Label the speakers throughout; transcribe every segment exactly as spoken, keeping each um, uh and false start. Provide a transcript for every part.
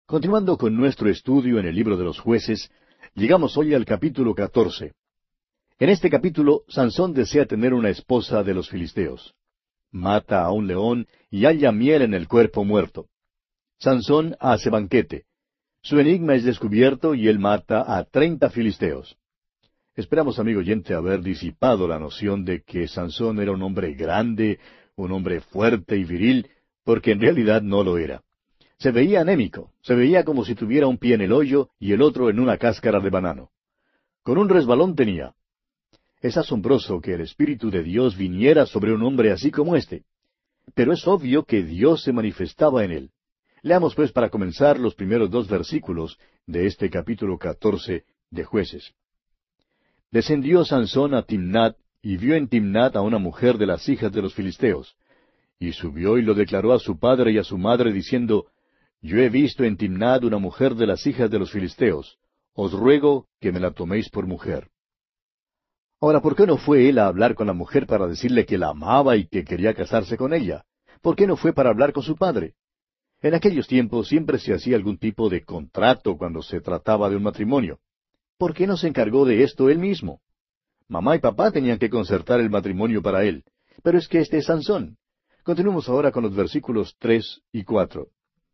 Speaker 1: Continuando con nuestro estudio en el libro de los Jueces, llegamos hoy al capítulo catorce. En este capítulo, Sansón desea tener una esposa de los filisteos. Mata a un león y halla miel en el cuerpo muerto. Sansón hace banquete. Su enigma es descubierto y él mata a treinta filisteos. Esperamos, amigo oyente, haber disipado la noción de que Sansón era un hombre grande, un hombre fuerte y viril, porque en realidad no lo era. Se veía anémico, se veía como si tuviera un pie en el hoyo y el otro en una cáscara de banano. Con un resbalón tenía. Es asombroso que el Espíritu de Dios viniera sobre un hombre así como este. Pero es obvio que Dios se manifestaba en él. Leamos pues para comenzar los primeros dos versículos de este capítulo catorce de Jueces. Descendió Sansón a Timnat, y vio en Timnat a una mujer de las hijas de los filisteos. Y subió y lo declaró a su padre y a su madre, diciendo, Yo he visto en Timnat una mujer de las hijas de los filisteos. Os ruego que me la toméis por mujer. Ahora, ¿por qué no fue él a hablar con la mujer para decirle que la amaba y que quería casarse con ella? ¿Por qué no fue para hablar con su padre? En aquellos tiempos siempre se hacía algún tipo de contrato cuando se trataba de un matrimonio. ¿Por qué no se encargó de esto él mismo? Mamá y papá tenían que concertar el matrimonio para él. Pero es que este es Sansón. Continuemos ahora con los versículos tres y cuatro.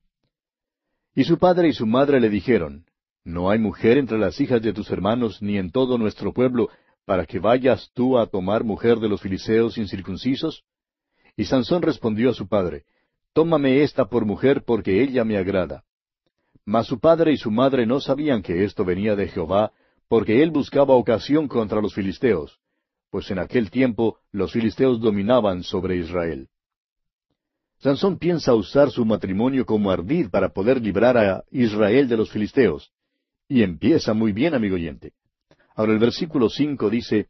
Speaker 1: Y su padre y su madre le dijeron, ¿No hay mujer entre las hijas de tus hermanos ni en todo nuestro pueblo para que vayas tú a tomar mujer de los filisteos incircuncisos? Y Sansón respondió a su padre, Tómame esta por mujer porque ella me agrada. Mas su padre y su madre no sabían que esto venía de Jehová, porque él buscaba ocasión contra los filisteos, pues en aquel tiempo los filisteos dominaban sobre Israel. Sansón piensa usar su matrimonio como ardid para poder librar a Israel de los filisteos. Y empieza muy bien, amigo oyente. Ahora el versículo cinco dice,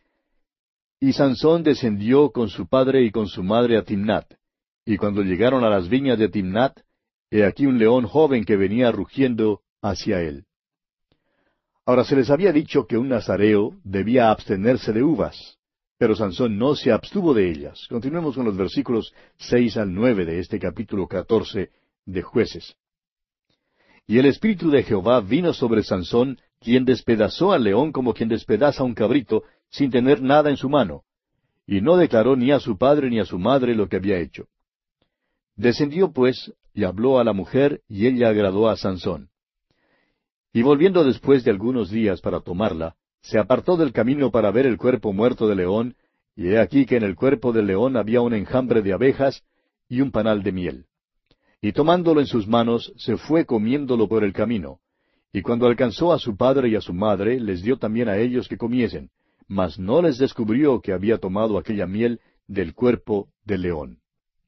Speaker 1: Y Sansón descendió con su padre y con su madre a Timnat. Y cuando llegaron a las viñas de Timnat, he aquí un león joven que venía rugiendo hacia él. Ahora se les había dicho que un nazareo debía abstenerse de uvas, pero Sansón no se abstuvo de ellas. Continuemos con los versículos seis al nueve de este capítulo catorce de Jueces. Y el Espíritu de Jehová vino sobre Sansón, quien despedazó al león como quien despedaza un cabrito, sin tener nada en su mano, y no declaró ni a su padre ni a su madre lo que había hecho. Descendió pues, y habló a la mujer, y ella agradó a Sansón. Y volviendo después de algunos días para tomarla, se apartó del camino para ver el cuerpo muerto del león, y he aquí que en el cuerpo del león había un enjambre de abejas y un panal de miel. Y tomándolo en sus manos, se fue comiéndolo por el camino. Y cuando alcanzó a su padre y a su madre, les dio también a ellos que comiesen, mas no les descubrió que había tomado aquella miel del cuerpo del león.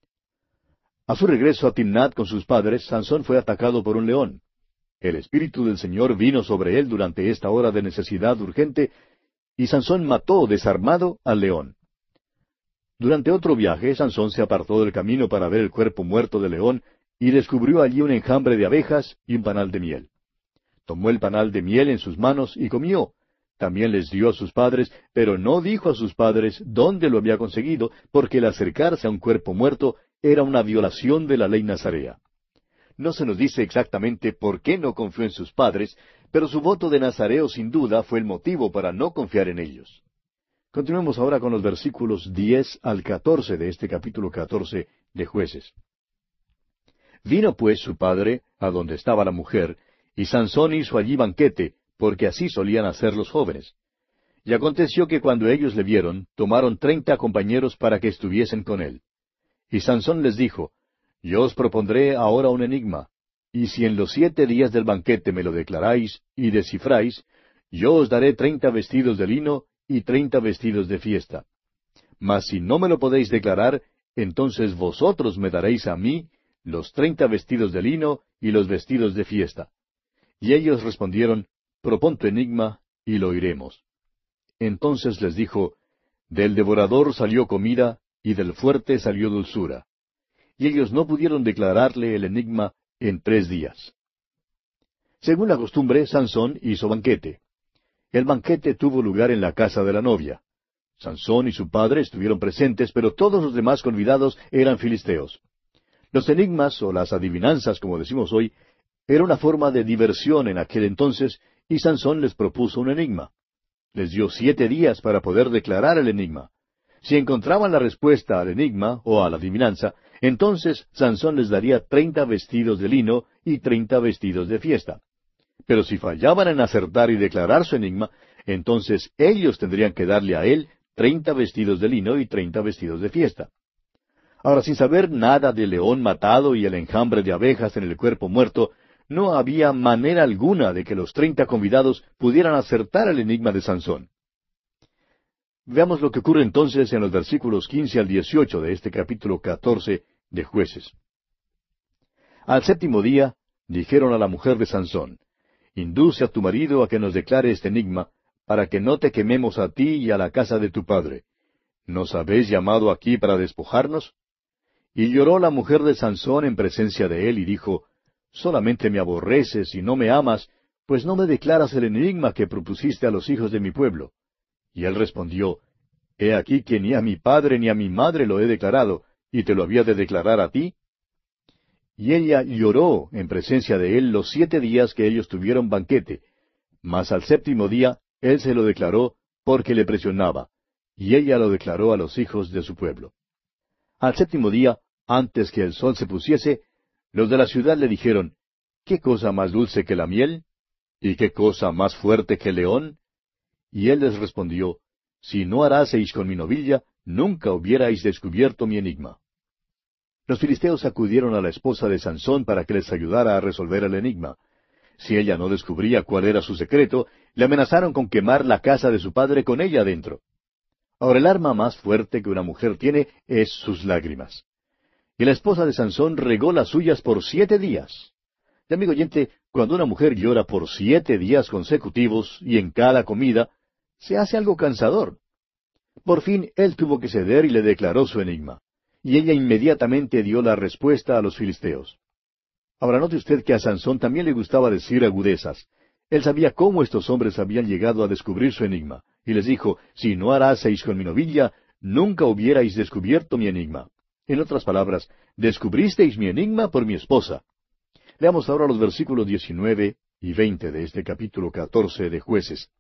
Speaker 1: A su regreso a Timnat con sus padres, Sansón fue atacado por un león. El Espíritu del Señor vino sobre él durante esta hora de necesidad urgente, y Sansón mató desarmado al león. Durante otro viaje, Sansón se apartó del camino para ver el cuerpo muerto del león, y descubrió allí un enjambre de abejas y un panal de miel. Tomó el panal de miel en sus manos y comió. También les dio a sus padres, pero no dijo a sus padres dónde lo había conseguido, porque el acercarse a un cuerpo muerto era una violación de la ley nazarea. No se nos dice exactamente por qué no confió en sus padres, pero su voto de nazareo sin duda fue el motivo para no confiar en ellos. Continuemos ahora con los versículos diez al catorce de este capítulo catorce de Jueces. Vino pues su padre a donde estaba la mujer, y Sansón hizo allí banquete, porque así solían hacer los jóvenes. Y aconteció que cuando ellos le vieron, tomaron treinta compañeros para que estuviesen con él. Y Sansón les dijo, Yo os propondré ahora un enigma, y si en los siete días del banquete me lo declaráis y descifráis, yo os daré treinta vestidos de lino y treinta vestidos de fiesta. Mas si no me lo podéis declarar, entonces vosotros me daréis a mí los treinta vestidos de lino y los vestidos de fiesta. Y ellos respondieron, Propón tu enigma, y lo oiremos. Entonces les dijo, Del devorador salió comida, y del fuerte salió dulzura. Y ellos no pudieron declararle el enigma en tres días. Según la costumbre, Sansón hizo banquete. El banquete tuvo lugar en la casa de la novia. Sansón y su padre estuvieron presentes, pero todos los demás convidados eran filisteos. Los enigmas, o las adivinanzas, como decimos hoy, Era una forma de diversión en aquel entonces, y Sansón les propuso un enigma. Les dio siete días para poder declarar el enigma. Si encontraban la respuesta al enigma o a la adivinanza, entonces Sansón les daría treinta vestidos de lino y treinta vestidos de fiesta. Pero si fallaban en acertar y declarar su enigma, entonces ellos tendrían que darle a él treinta vestidos de lino y treinta vestidos de fiesta. Ahora, sin saber nada del león matado y el enjambre de abejas en el cuerpo muerto, no había manera alguna de que los treinta convidados pudieran acertar el enigma de Sansón. Veamos lo que ocurre entonces en los versículos quince al dieciocho de este capítulo catorce de Jueces. Al séptimo día dijeron a la mujer de Sansón: Induce a tu marido a que nos declare este enigma, para que no te quememos a ti y a la casa de tu padre. ¿Nos habéis llamado aquí para despojarnos? Y lloró la mujer de Sansón en presencia de él y dijo: Solamente me aborreces y no me amas, pues no me declaras el enigma que propusiste a los hijos de mi pueblo. Y él respondió: He aquí que ni a mi padre ni a mi madre lo he declarado, y te lo había de declarar a ti. Y ella lloró en presencia de él los siete días que ellos tuvieron banquete, mas al séptimo día él se lo declaró porque le presionaba, y ella lo declaró a los hijos de su pueblo. Al séptimo día, antes que el sol se pusiese, los de la ciudad le dijeron: ¿Qué cosa más dulce que la miel? ¿Y qué cosa más fuerte que el león? Y él les respondió: Si no haraseis con mi novilla, nunca hubierais descubierto mi enigma. Los filisteos acudieron a la esposa de Sansón para que les ayudara a resolver el enigma. Si ella no descubría cuál era su secreto, le amenazaron con quemar la casa de su padre con ella dentro. Ahora, el arma más fuerte que una mujer tiene es sus lágrimas. Y la esposa de Sansón regó las suyas por siete días. Y amigo oyente, cuando una mujer llora por siete días consecutivos y en cada comida, se hace algo cansador. Por fin él tuvo que ceder y le declaró su enigma. Y ella inmediatamente dio la respuesta a los filisteos. Ahora note usted que a Sansón también le gustaba decir agudezas. Él sabía cómo estos hombres habían llegado a descubrir su enigma, y les dijo: Si no haraseis con mi novilla, nunca hubierais descubierto mi enigma. En otras palabras, descubristeis mi enigma por mi esposa. Leamos ahora los versículos diecinueve y veinte de este capítulo catorce de Jueces.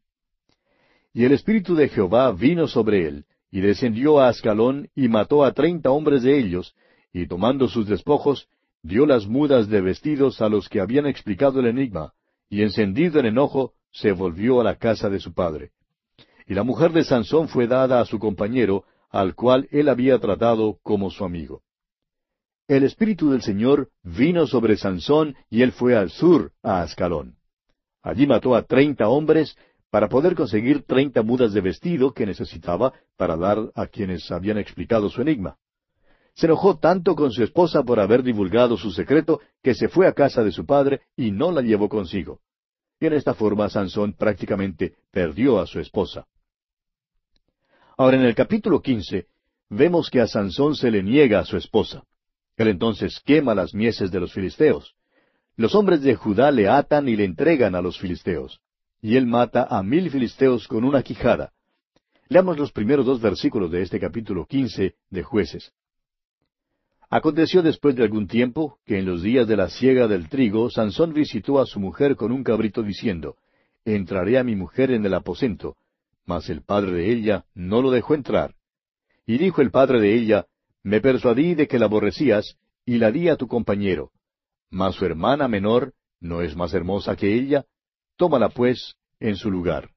Speaker 1: Y el Espíritu de Jehová vino sobre él, y descendió a Ascalón, y mató a treinta hombres de ellos, y tomando sus despojos, dio las mudas de vestidos a los que habían explicado el enigma, y encendido en enojo, se volvió a la casa de su padre. Y la mujer de Sansón fue dada a su compañero, al cual él había tratado como su amigo. El Espíritu del Señor vino sobre Sansón, y él fue al sur, a Ascalón. Allí mató a treinta hombres, para poder conseguir treinta mudas de vestido que necesitaba para dar a quienes habían explicado su enigma. Se enojó tanto con su esposa por haber divulgado su secreto, que se fue a casa de su padre y no la llevó consigo. Y en esta forma Sansón prácticamente perdió a su esposa. Ahora, en el capítulo quince, vemos que a Sansón se le niega a su esposa. Él entonces quema las mieses de los filisteos. Los hombres de Judá le atan y le entregan a los filisteos. Y él mata a mil filisteos con una quijada. Leamos los primeros dos versículos de este capítulo quince de Jueces. Aconteció después de algún tiempo, que en los días de la siega del trigo, Sansón visitó a su mujer con un cabrito diciendo: Entraré a mi mujer en el aposento. Mas el padre de ella no lo dejó entrar. Y dijo el padre de ella: Me persuadí de que la aborrecías, y la di a tu compañero. Mas su hermana menor, ¿no es más hermosa que ella? Tómala, pues, en su lugar.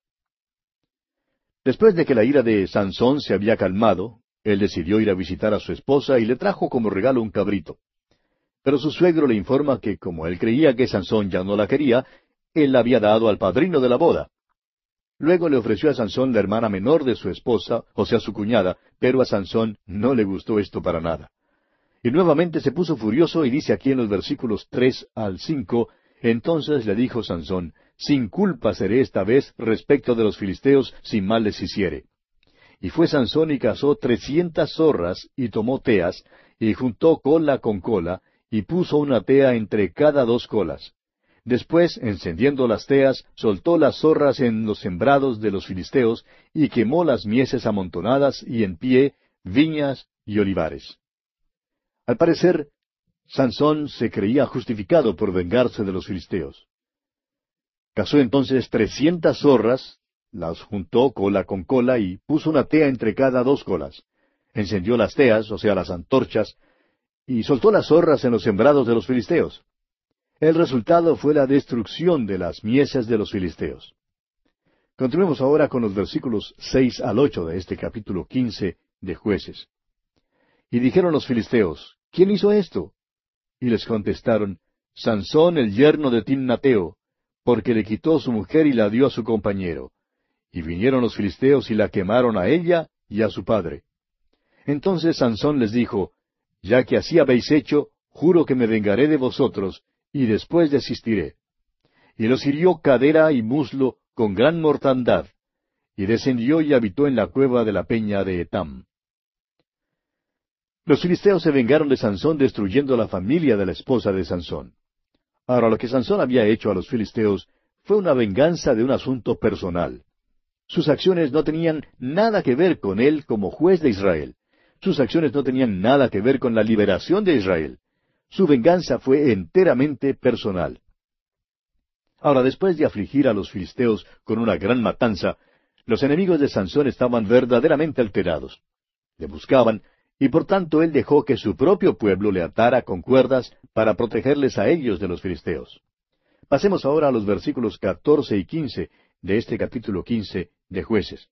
Speaker 1: Después de que la ira de Sansón se había calmado, él decidió ir a visitar a su esposa y le trajo como regalo un cabrito. Pero su suegro le informa que, como él creía que Sansón ya no la quería, él la había dado al padrino de la boda. Luego le ofreció a Sansón la hermana menor de su esposa, o sea, su cuñada, pero a Sansón no le gustó esto para nada. Y nuevamente se puso furioso y dice aquí en los versículos tres al cinco, entonces le dijo Sansón: Sin culpa seré esta vez respecto de los filisteos, si mal les hiciere. Y fue Sansón y cazó trescientas zorras, y tomó teas, y juntó cola con cola, y puso una tea entre cada dos colas. Después, encendiendo las teas, soltó las zorras en los sembrados de los filisteos, y quemó las mieses amontonadas y en pie, viñas y olivares. Al parecer, Sansón se creía justificado por vengarse de los filisteos. Cazó entonces trescientas zorras, las juntó cola con cola y puso una tea entre cada dos colas. Encendió las teas, o sea, las antorchas, y soltó las zorras en los sembrados de los filisteos. El resultado fue la destrucción de las mieses de los filisteos. Continuemos ahora con los versículos seis al ocho de este capítulo quince de Jueces. Y dijeron los filisteos, ¿quién hizo esto? Y les contestaron, Sansón el yerno de Timnateo, porque le quitó su mujer y la dio a su compañero. Y vinieron los filisteos y la quemaron a ella y a su padre. Entonces Sansón les dijo, ya que así habéis hecho, juro que me vengaré de vosotros, y después desistiré. Y los hirió cadera y muslo con gran mortandad, y descendió y habitó en la cueva de la peña de Etam. Los filisteos se vengaron de Sansón destruyendo la familia de la esposa de Sansón. Ahora, lo que Sansón había hecho a los filisteos fue una venganza de un asunto personal. Sus acciones no tenían nada que ver con él como juez de Israel. Sus acciones no tenían nada que ver con la liberación de Israel. Su venganza fue enteramente personal. Ahora, después de afligir a los filisteos con una gran matanza, los enemigos de Sansón estaban verdaderamente alterados. Le buscaban, y por tanto él dejó que su propio pueblo le atara con cuerdas para protegerles a ellos de los filisteos. Pasemos ahora a los versículos catorce y quince de este capítulo quince de Jueces.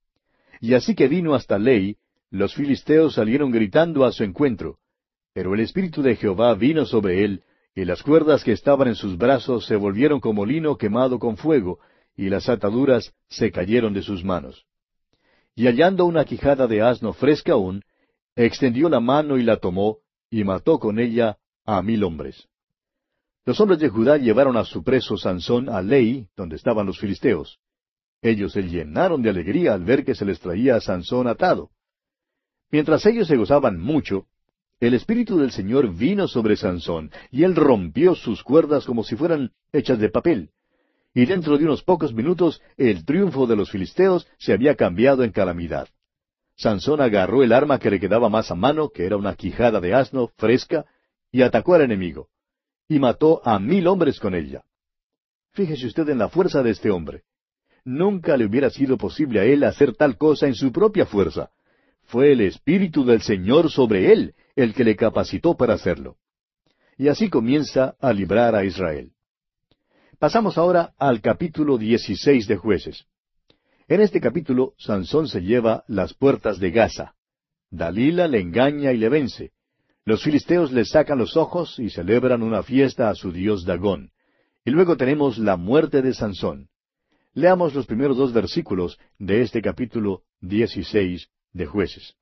Speaker 1: Y así que vino hasta Lei, los filisteos salieron gritando a su encuentro, pero el Espíritu de Jehová vino sobre él, y las cuerdas que estaban en sus brazos se volvieron como lino quemado con fuego, y las ataduras se cayeron de sus manos. Y hallando una quijada de asno fresca aún, extendió la mano y la tomó, y mató con ella a mil hombres. Los hombres de Judá llevaron a su preso Sansón a Lei, donde estaban los filisteos. Ellos se llenaron de alegría al ver que se les traía a Sansón atado. Mientras ellos se gozaban mucho, el Espíritu del Señor vino sobre Sansón, y él rompió sus cuerdas como si fueran hechas de papel. Y dentro de unos pocos minutos, el triunfo de los filisteos se había cambiado en calamidad. Sansón agarró el arma que le quedaba más a mano, que era una quijada de asno fresca, y atacó al enemigo. Y mató a mil hombres con ella. Fíjese usted en la fuerza de este hombre. Nunca le hubiera sido posible a él hacer tal cosa en su propia fuerza. Fue el Espíritu del Señor sobre él el que le capacitó para hacerlo. Y así comienza a librar a Israel. Pasamos ahora al capítulo dieciséis de Jueces. En este capítulo, Sansón se lleva las puertas de Gaza. Dalila le engaña y le vence. Los filisteos le sacan los ojos y celebran una fiesta a su dios Dagón. Y luego tenemos la muerte de Sansón. Leamos los primeros dos versículos de este capítulo dieciséis de Jueces.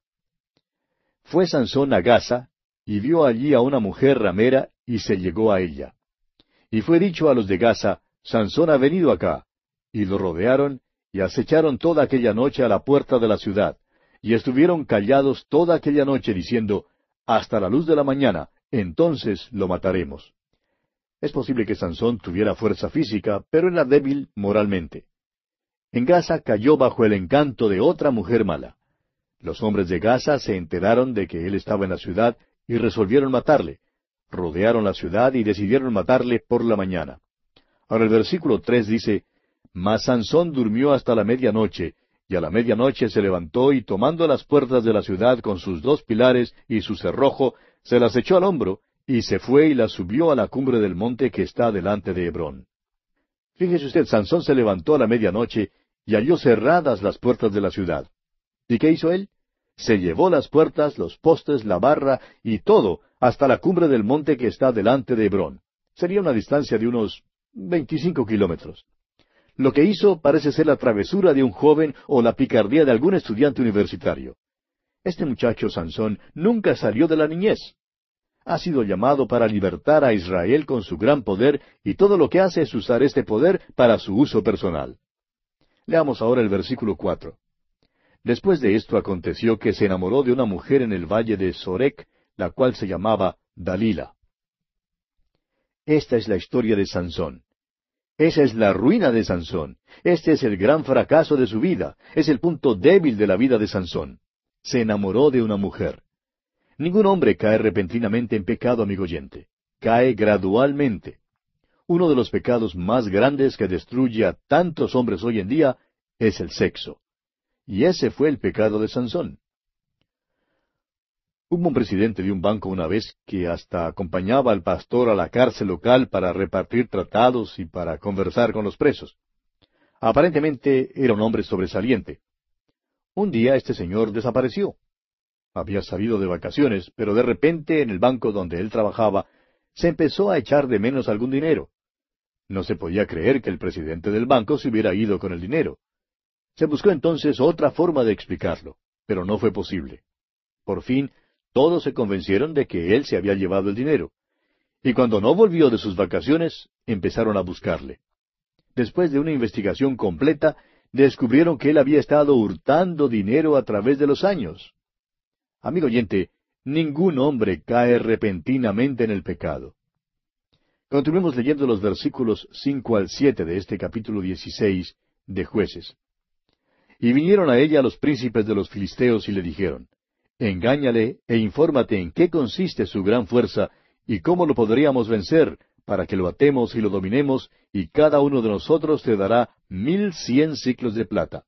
Speaker 1: Fue Sansón a Gaza, y vio allí a una mujer ramera, y se llegó a ella. Y fue dicho a los de Gaza, Sansón ha venido acá. Y lo rodearon, y acecharon toda aquella noche a la puerta de la ciudad, y estuvieron callados toda aquella noche, diciendo, hasta la luz de la mañana, entonces lo mataremos. Es posible que Sansón tuviera fuerza física, pero era débil moralmente. En Gaza cayó bajo el encanto de otra mujer mala. Los hombres de Gaza se enteraron de que él estaba en la ciudad y resolvieron matarle. Rodearon la ciudad y decidieron matarle por la mañana. Ahora el versículo tres dice, Mas Sansón durmió hasta la medianoche, y a la medianoche se levantó y tomando las puertas de la ciudad con sus dos pilares y su cerrojo, se las echó al hombro, y se fue y las subió a la cumbre del monte que está delante de Hebrón. Fíjese usted, Sansón se levantó a la medianoche y halló cerradas las puertas de la ciudad. ¿Y qué hizo él? Se llevó las puertas, los postes, la barra y todo hasta la cumbre del monte que está delante de Hebrón. Sería una distancia de unos veinticinco kilómetros. Lo que hizo parece ser la travesura de un joven o la picardía de algún estudiante universitario. Este muchacho Sansón nunca salió de la niñez. Ha sido llamado para libertar a Israel con su gran poder, y todo lo que hace es usar este poder para su uso personal. Leamos ahora el versículo cuatro. Después de esto aconteció que se enamoró de una mujer en el valle de Sorek, la cual se llamaba Dalila. Esta es la historia de Sansón. Esa es la ruina de Sansón. Este es el gran fracaso de su vida. Es el punto débil de la vida de Sansón. Se enamoró de una mujer. Ningún hombre cae repentinamente en pecado, amigo oyente. Cae gradualmente. Uno de los pecados más grandes que destruye a tantos hombres hoy en día es el sexo. Y ese fue el pecado de Sansón. Hubo un presidente de un banco una vez que hasta acompañaba al pastor a la cárcel local para repartir tratados y para conversar con los presos. Aparentemente era un hombre sobresaliente. Un día este señor desapareció. Había salido de vacaciones, pero de repente en el banco donde él trabajaba se empezó a echar de menos algún dinero. No se podía creer que el presidente del banco se hubiera ido con el dinero. Se buscó entonces otra forma de explicarlo, pero no fue posible. Por fin, todos se convencieron de que él se había llevado el dinero. Y cuando no volvió de sus vacaciones, empezaron a buscarle. Después de una investigación completa, descubrieron que él había estado hurtando dinero a través de los años. Amigo oyente, ningún hombre cae repentinamente en el pecado. Continuemos leyendo los versículos cinco al siete de este capítulo dieciséis de Jueces. Y vinieron a ella los príncipes de los filisteos y le dijeron, engáñale e infórmate en qué consiste su gran fuerza y cómo lo podríamos vencer, para que lo atemos y lo dominemos, y cada uno de nosotros te dará mil cien siclos de plata.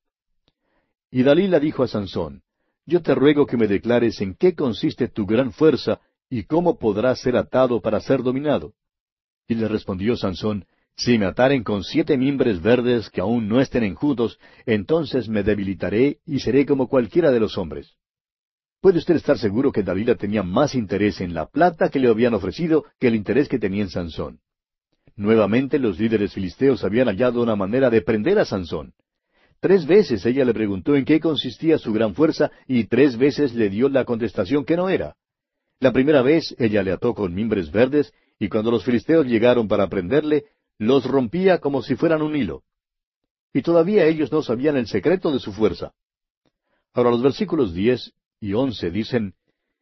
Speaker 1: Y Dalila dijo a Sansón, yo te ruego que me declares en qué consiste tu gran fuerza y cómo podrás ser atado para ser dominado. Y le respondió Sansón, si me ataren con siete mimbres verdes que aún no estén enjutos, entonces me debilitaré y seré como cualquiera de los hombres. Puede usted estar seguro que Dalila tenía más interés en la plata que le habían ofrecido que el interés que tenía en Sansón. Nuevamente los líderes filisteos habían hallado una manera de prender a Sansón. Tres veces ella le preguntó en qué consistía su gran fuerza y tres veces le dio la contestación que no era. La primera vez ella le ató con mimbres verdes y cuando los filisteos llegaron para prenderle, los rompía como si fueran un hilo. Y todavía ellos no sabían el secreto de su fuerza. Ahora los versículos diez y once dicen,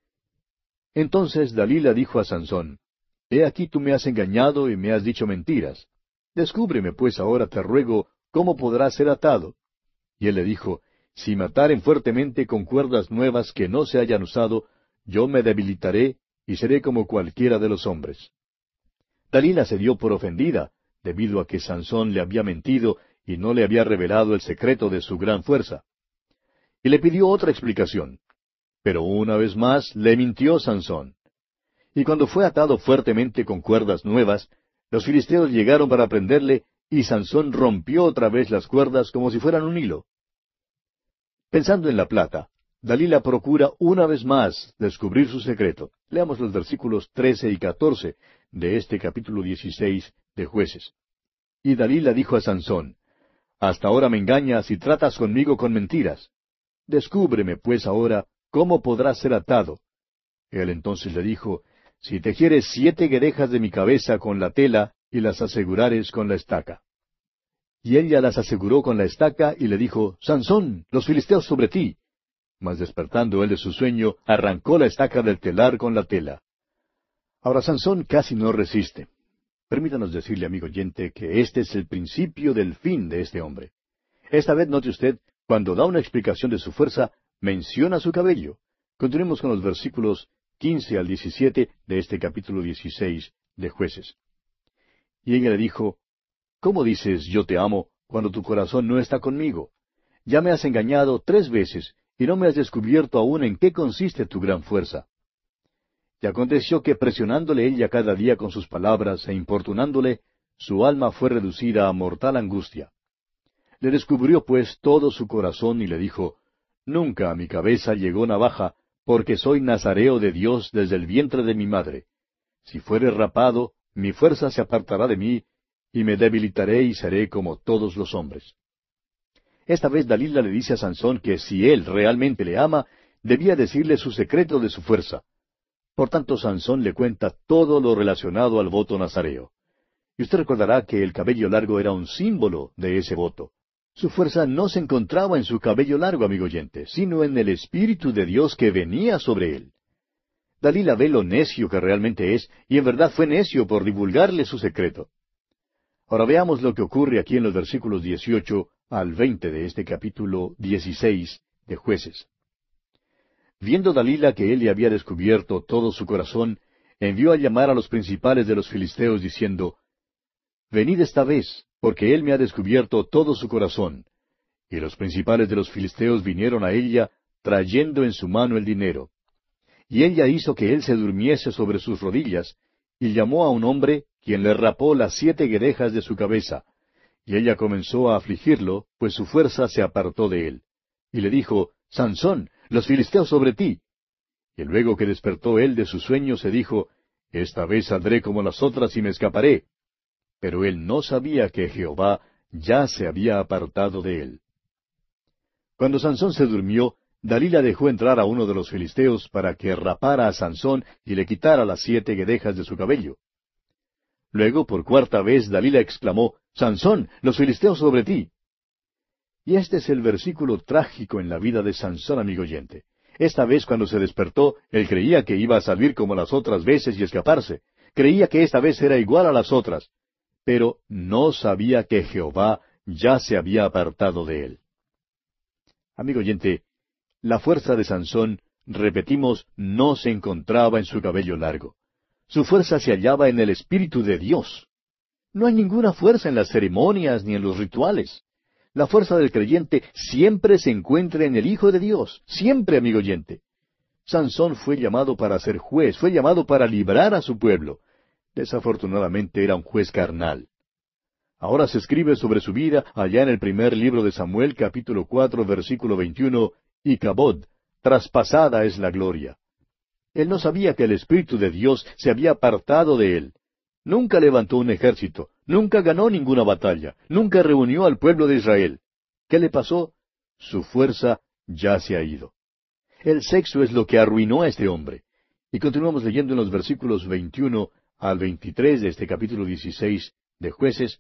Speaker 1: entonces Dalila dijo a Sansón, he aquí tú me has engañado y me has dicho mentiras. Descúbreme pues ahora, te ruego, cómo podrás ser atado. Y él le dijo, si me ataren fuertemente con cuerdas nuevas que no se hayan usado, yo me debilitaré y seré como cualquiera de los hombres. Dalila se dio por ofendida, debido a que Sansón le había mentido y no le había revelado el secreto de su gran fuerza. Y le pidió otra explicación. Pero una vez más le mintió Sansón. Y cuando fue atado fuertemente con cuerdas nuevas, los filisteos llegaron para prenderle, y Sansón rompió otra vez las cuerdas como si fueran un hilo. Pensando en la plata, Dalila procura una vez más descubrir su secreto. Leamos los versículos trece y catorce de este capítulo dieciséis de Jueces. Y Dalila dijo a Sansón, hasta ahora me engañas y tratas conmigo con mentiras. Descúbreme pues ahora cómo podrás ser atado. Él entonces le dijo, si tejieres siete guedejas de mi cabeza con la tela y las asegurares con la estaca. Y ella las aseguró con la estaca y le dijo, Sansón, los filisteos sobre ti. Mas despertando él de su sueño, arrancó la estaca del telar con la tela. Ahora Sansón casi no resiste. Permítanos decirle, amigo oyente, que este es el principio del fin de este hombre. Esta vez note usted, cuando da una explicación de su fuerza, menciona su cabello. Continuemos con los versículos quince al diecisiete de este capítulo dieciséis de Jueces. Y ella le dijo, ¿cómo dices yo te amo cuando tu corazón no está conmigo? Ya me has engañado tres veces y no me has descubierto aún en qué consiste tu gran fuerza. Y aconteció que presionándole ella cada día con sus palabras e importunándole, su alma fue reducida a mortal angustia. Le descubrió pues todo su corazón y le dijo, nunca a mi cabeza llegó navaja, porque soy nazareo de Dios desde el vientre de mi madre. Si fuere rapado, mi fuerza se apartará de mí, y me debilitaré y seré como todos los hombres. Esta vez Dalila le dice a Sansón que si él realmente le ama, debía decirle su secreto de su fuerza. Por tanto, Sansón le cuenta todo lo relacionado al voto nazareo. Y usted recordará que el cabello largo era un símbolo de ese voto. Su fuerza no se encontraba en su cabello largo, amigo oyente, sino en el Espíritu de Dios que venía sobre él. Dalila ve lo necio que realmente es, y en verdad fue necio por divulgarle su secreto. Ahora veamos lo que ocurre aquí en los versículos dieciocho al veinte de este capítulo dieciséis de Jueces. Viendo Dalila que él le había descubierto todo su corazón, envió a llamar a los principales de los filisteos, diciendo, Venid esta vez, porque él me ha descubierto todo su corazón. Y los principales de los filisteos vinieron a ella, trayendo en su mano el dinero. Y ella hizo que él se durmiese sobre sus rodillas, y llamó a un hombre, quien le rapó las siete guedejas de su cabeza. Y ella comenzó a afligirlo, pues su fuerza se apartó de él. Y le dijo, Sansón, los filisteos sobre ti. Y luego que despertó él de su sueño, se dijo, Esta vez saldré como las otras y me escaparé. Pero él no sabía que Jehová ya se había apartado de él. Cuando Sansón se durmió, Dalila dejó entrar a uno de los filisteos para que rapara a Sansón y le quitara las siete guedejas de su cabello. Luego, por cuarta vez, Dalila exclamó, Sansón, los filisteos sobre ti. Y este es el versículo trágico en la vida de Sansón, amigo oyente. Esta vez cuando se despertó, él creía que iba a salir como las otras veces y escaparse. Creía que esta vez era igual a las otras. Pero no sabía que Jehová ya se había apartado de él. Amigo oyente, la fuerza de Sansón, repetimos, no se encontraba en su cabello largo. Su fuerza se hallaba en el Espíritu de Dios. No hay ninguna fuerza en las ceremonias ni en los rituales. La fuerza del creyente siempre se encuentra en el Hijo de Dios, siempre, amigo oyente. Sansón fue llamado para ser juez, fue llamado para librar a su pueblo. Desafortunadamente era un juez carnal. Ahora se escribe sobre su vida allá en el primer libro de Samuel, capítulo cuatro, versículo veintiuno, y Cabod, traspasada es la gloria. Él no sabía que el Espíritu de Dios se había apartado de él. Nunca levantó un ejército, nunca ganó ninguna batalla, nunca reunió al pueblo de Israel. ¿Qué le pasó? Su fuerza ya se ha ido. El sexo es lo que arruinó a este hombre. Y continuamos leyendo en los versículos veintiuno al veintitrés de este capítulo dieciséis de Jueces.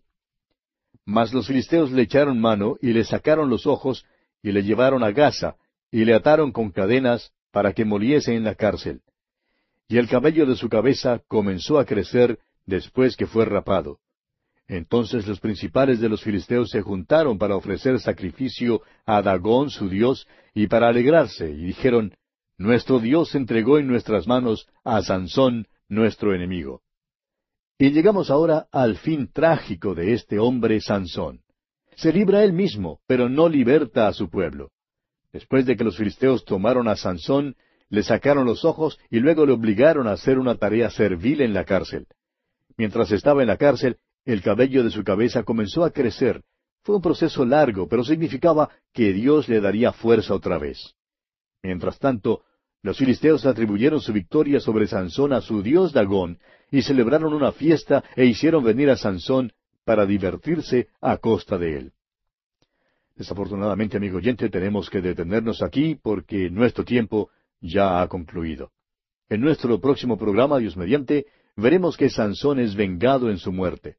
Speaker 1: Mas los filisteos le echaron mano y le sacaron los ojos y le llevaron a Gaza y le ataron con cadenas para que moliese en la cárcel. Y el cabello de su cabeza comenzó a crecer después que fue rapado. Entonces los principales de los filisteos se juntaron para ofrecer sacrificio a Dagón su dios y para alegrarse, y dijeron, Nuestro Dios entregó en nuestras manos a Sansón, nuestro enemigo. Y llegamos ahora al fin trágico de este hombre Sansón. Se libra él mismo, pero no liberta a su pueblo. Después de que los filisteos tomaron a Sansón, le sacaron los ojos y luego le obligaron a hacer una tarea servil en la cárcel. Mientras estaba en la cárcel, el cabello de su cabeza comenzó a crecer. Fue un proceso largo, pero significaba que Dios le daría fuerza otra vez. Mientras tanto, los filisteos atribuyeron su victoria sobre Sansón a su dios Dagón, y celebraron una fiesta e hicieron venir a Sansón para divertirse a costa de él. Desafortunadamente, amigo oyente, tenemos que detenernos aquí porque nuestro tiempo ya ha concluido. En nuestro próximo programa, Dios mediante, veremos que Sansón es vengado en su muerte.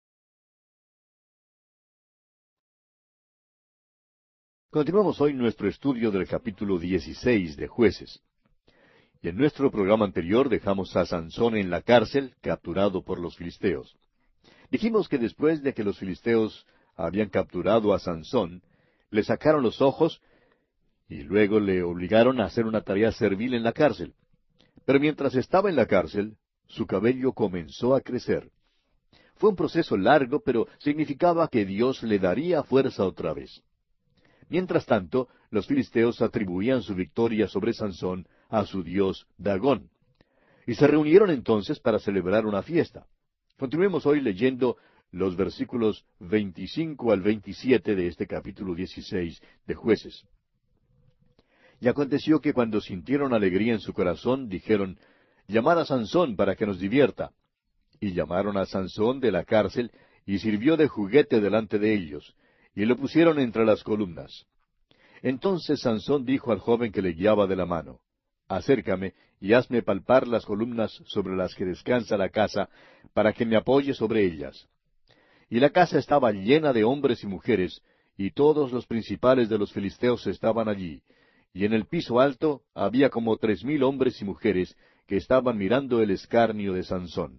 Speaker 1: Continuamos hoy nuestro estudio del capítulo dieciséis de Jueces. Y en nuestro programa anterior dejamos a Sansón en la cárcel, capturado por los filisteos. Dijimos que después de que los filisteos habían capturado a Sansón, le sacaron los ojos y luego le obligaron a hacer una tarea servil en la cárcel. Pero mientras estaba en la cárcel, su cabello comenzó a crecer. Fue un proceso largo, pero significaba que Dios le daría fuerza otra vez. Mientras tanto, los filisteos atribuían su victoria sobre Sansón a su dios Dagón. Y se reunieron entonces para celebrar una fiesta. Continuemos hoy leyendo los versículos veinticinco al veintisiete de este capítulo dieciséis de Jueces. Y aconteció que cuando sintieron alegría en su corazón, dijeron, Llamad a Sansón para que nos divierta. Y llamaron a Sansón de la cárcel, y sirvió de juguete delante de ellos, y lo pusieron entre las columnas. Entonces Sansón dijo al joven que le guiaba de la mano, Acércame, y hazme palpar las columnas sobre las que descansa la casa, para que me apoye sobre ellas. Y la casa estaba llena de hombres y mujeres, y todos los principales de los filisteos estaban allí, y en el piso alto había como tres mil hombres y mujeres que estaban mirando el escarnio de Sansón.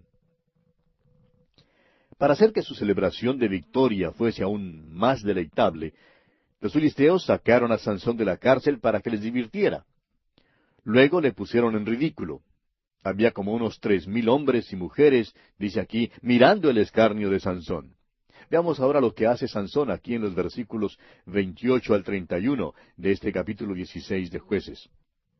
Speaker 1: Para hacer que su celebración de victoria fuese aún más deleitable, los filisteos sacaron a Sansón de la cárcel para que les divirtiera. Luego le pusieron en ridículo. Había como unos tres mil hombres y mujeres, dice aquí, mirando el escarnio de Sansón. Veamos ahora lo que hace Sansón aquí en los versículos veintiocho al treinta y uno de este capítulo dieciséis de Jueces.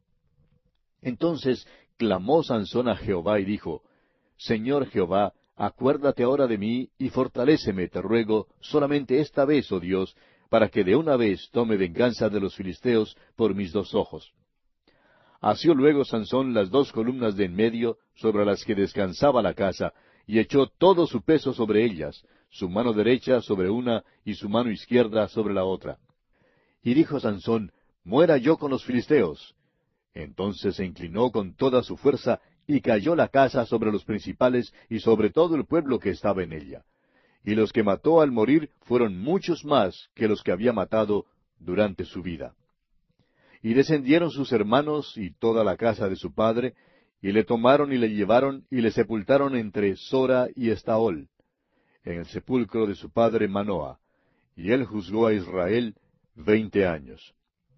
Speaker 1: Entonces clamó Sansón a Jehová y dijo, Señor Jehová, acuérdate ahora de mí y fortaléceme, te ruego, solamente esta vez, oh Dios, para que de una vez tome venganza de los filisteos por mis dos ojos. Asió luego Sansón las dos columnas de en medio, sobre las que descansaba la casa, y echó todo su peso sobre ellas, su mano derecha sobre una y su mano izquierda sobre la otra. Y dijo Sansón, muera yo con los filisteos. Entonces se inclinó con toda su fuerza, y cayó la casa sobre los principales y sobre todo el pueblo que estaba en ella. Y los que mató al morir fueron muchos más que los que había matado durante su vida. Y descendieron sus hermanos y toda la casa de su padre, y le tomaron y le llevaron y le sepultaron entre Sora y Estaol, en el sepulcro de su padre Manoah. Y él juzgó a Israel veinte años.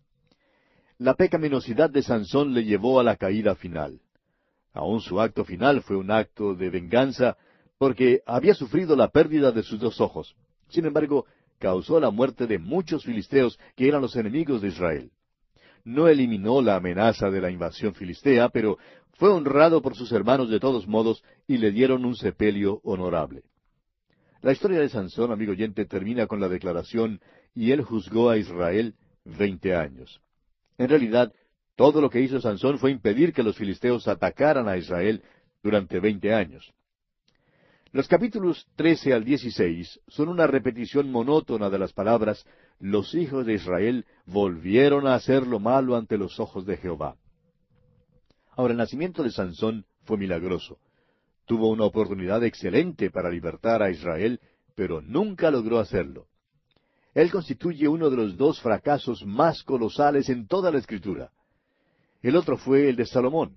Speaker 1: La pecaminosidad de Sansón le llevó a la caída final. Aun su acto final fue un acto de venganza, porque había sufrido la pérdida de sus dos ojos. Sin embargo, causó la muerte de muchos filisteos que eran los enemigos de Israel. No eliminó la amenaza de la invasión filistea, pero fue honrado por sus hermanos de todos modos y le dieron un sepelio honorable. La historia de Sansón, amigo oyente, termina con la declaración, y él juzgó a Israel veinte años. En realidad, todo lo que hizo Sansón fue impedir que los filisteos atacaran a Israel durante veinte años. Los capítulos trece al dieciséis son una repetición monótona de las palabras, los hijos de Israel volvieron a hacer lo malo ante los ojos de Jehová. Ahora, el nacimiento de Sansón fue milagroso. Tuvo una oportunidad excelente para libertar a Israel, pero nunca logró hacerlo. Él constituye uno de los dos fracasos más colosales en toda la Escritura. El otro fue el de Salomón.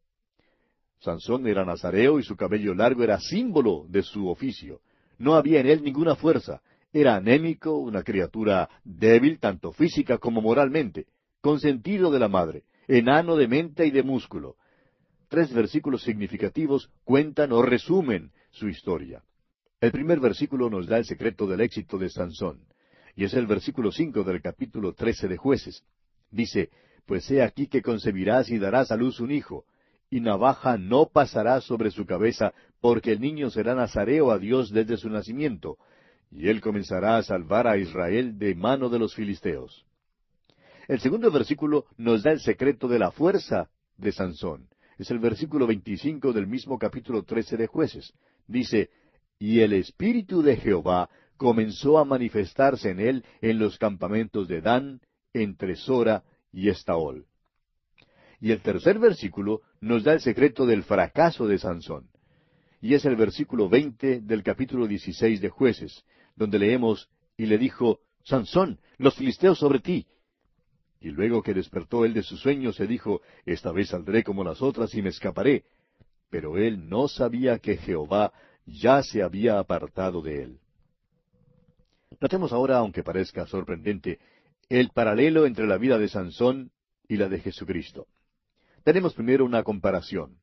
Speaker 1: Sansón era nazareo y su cabello largo era símbolo de su oficio. No había en él ninguna fuerza. Era anémico, una criatura débil tanto física como moralmente, consentido de la madre, enano de mente y de músculo. Tres versículos significativos cuentan o resumen su historia. El primer versículo nos da el secreto del éxito de Sansón, y es el versículo cinco del capítulo trece de Jueces. Dice, pues he aquí que concebirás y darás a luz un hijo, y navaja no pasará sobre su cabeza, porque el niño será nazareo a Dios desde su nacimiento, y él comenzará a salvar a Israel de mano de los filisteos. El segundo versículo nos da el secreto de la fuerza de Sansón. Es el versículo veinticinco del mismo capítulo trece de Jueces. Dice, y el Espíritu de Jehová comenzó a manifestarse en él en los campamentos de Dan, entre Sora y Estaol. Y el tercer versículo nos da el secreto del fracaso de Sansón. Y es el versículo veinte del capítulo dieciséis de Jueces, donde leemos, y le dijo, Sansón, los filisteos sobre ti. Y luego que despertó él de su sueño, se dijo, esta vez saldré como las otras y me escaparé. Pero él no sabía que Jehová ya se había apartado de él. Notemos ahora, aunque parezca sorprendente, el paralelo entre la vida de Sansón y la de Jesucristo. Tenemos primero una comparación.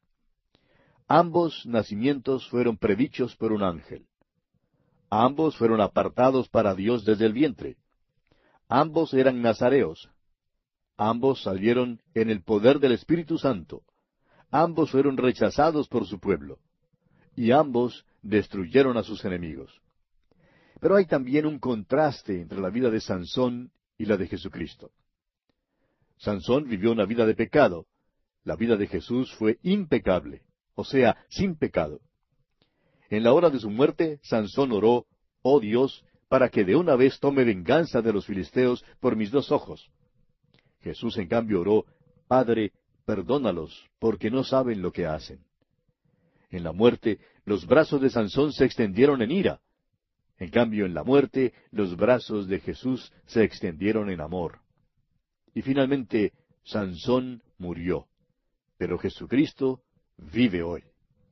Speaker 1: Ambos nacimientos fueron predichos por un ángel. Ambos fueron apartados para Dios desde el vientre. Ambos eran nazareos. Ambos salieron en el poder del Espíritu Santo. Ambos fueron rechazados por su pueblo. Y ambos destruyeron a sus enemigos. Pero hay también un contraste entre la vida de Sansón y la de Jesucristo. Sansón vivió una vida de pecado. La vida de Jesús fue impecable, o sea, sin pecado. En la hora de su muerte, Sansón oró, oh Dios, para que de una vez tome venganza de los filisteos por mis dos ojos. Jesús, en cambio, oró, Padre, perdónalos, porque no saben lo que hacen. En la muerte, los brazos de Sansón se extendieron en ira. En cambio, en la muerte, los brazos de Jesús se extendieron en amor. Y finalmente, Sansón murió. Pero Jesucristo vive hoy.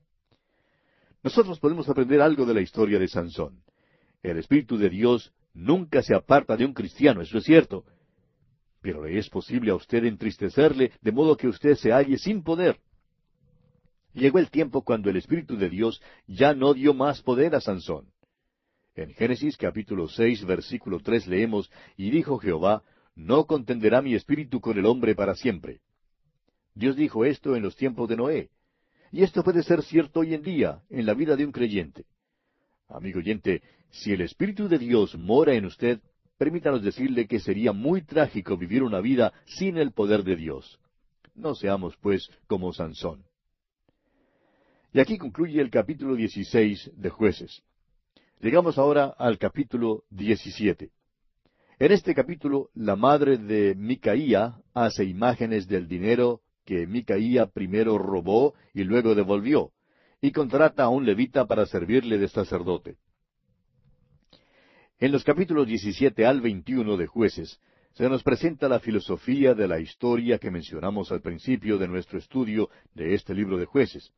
Speaker 1: Nosotros podemos aprender algo de la historia de Sansón. El Espíritu de Dios nunca se aparta de un cristiano, eso es cierto. pero le es posible a usted entristecerle de modo que usted se halle sin poder. Llegó el tiempo cuando el Espíritu de Dios ya no dio más poder a Sansón. En Génesis capítulo seis, versículo tres leemos, y dijo Jehová, no contenderá mi espíritu con el hombre para siempre. Dios dijo esto en los tiempos de Noé. Y esto puede ser cierto hoy en día, en la vida de un creyente. Amigo oyente, si el Espíritu de Dios mora en usted, permítanos decirle que sería muy trágico vivir una vida sin el poder de Dios. No seamos, pues, como Sansón. Y aquí concluye el capítulo dieciséis de Jueces. Llegamos ahora al capítulo diecisiete. En este capítulo, la madre de Micaía hace imágenes del dinero que Micaía primero robó y luego devolvió, y contrata a un levita para servirle de sacerdote. En los capítulos diecisiete al veintiuno de Jueces, se nos presenta la filosofía de la historia que mencionamos al principio de nuestro estudio de este libro de Jueces.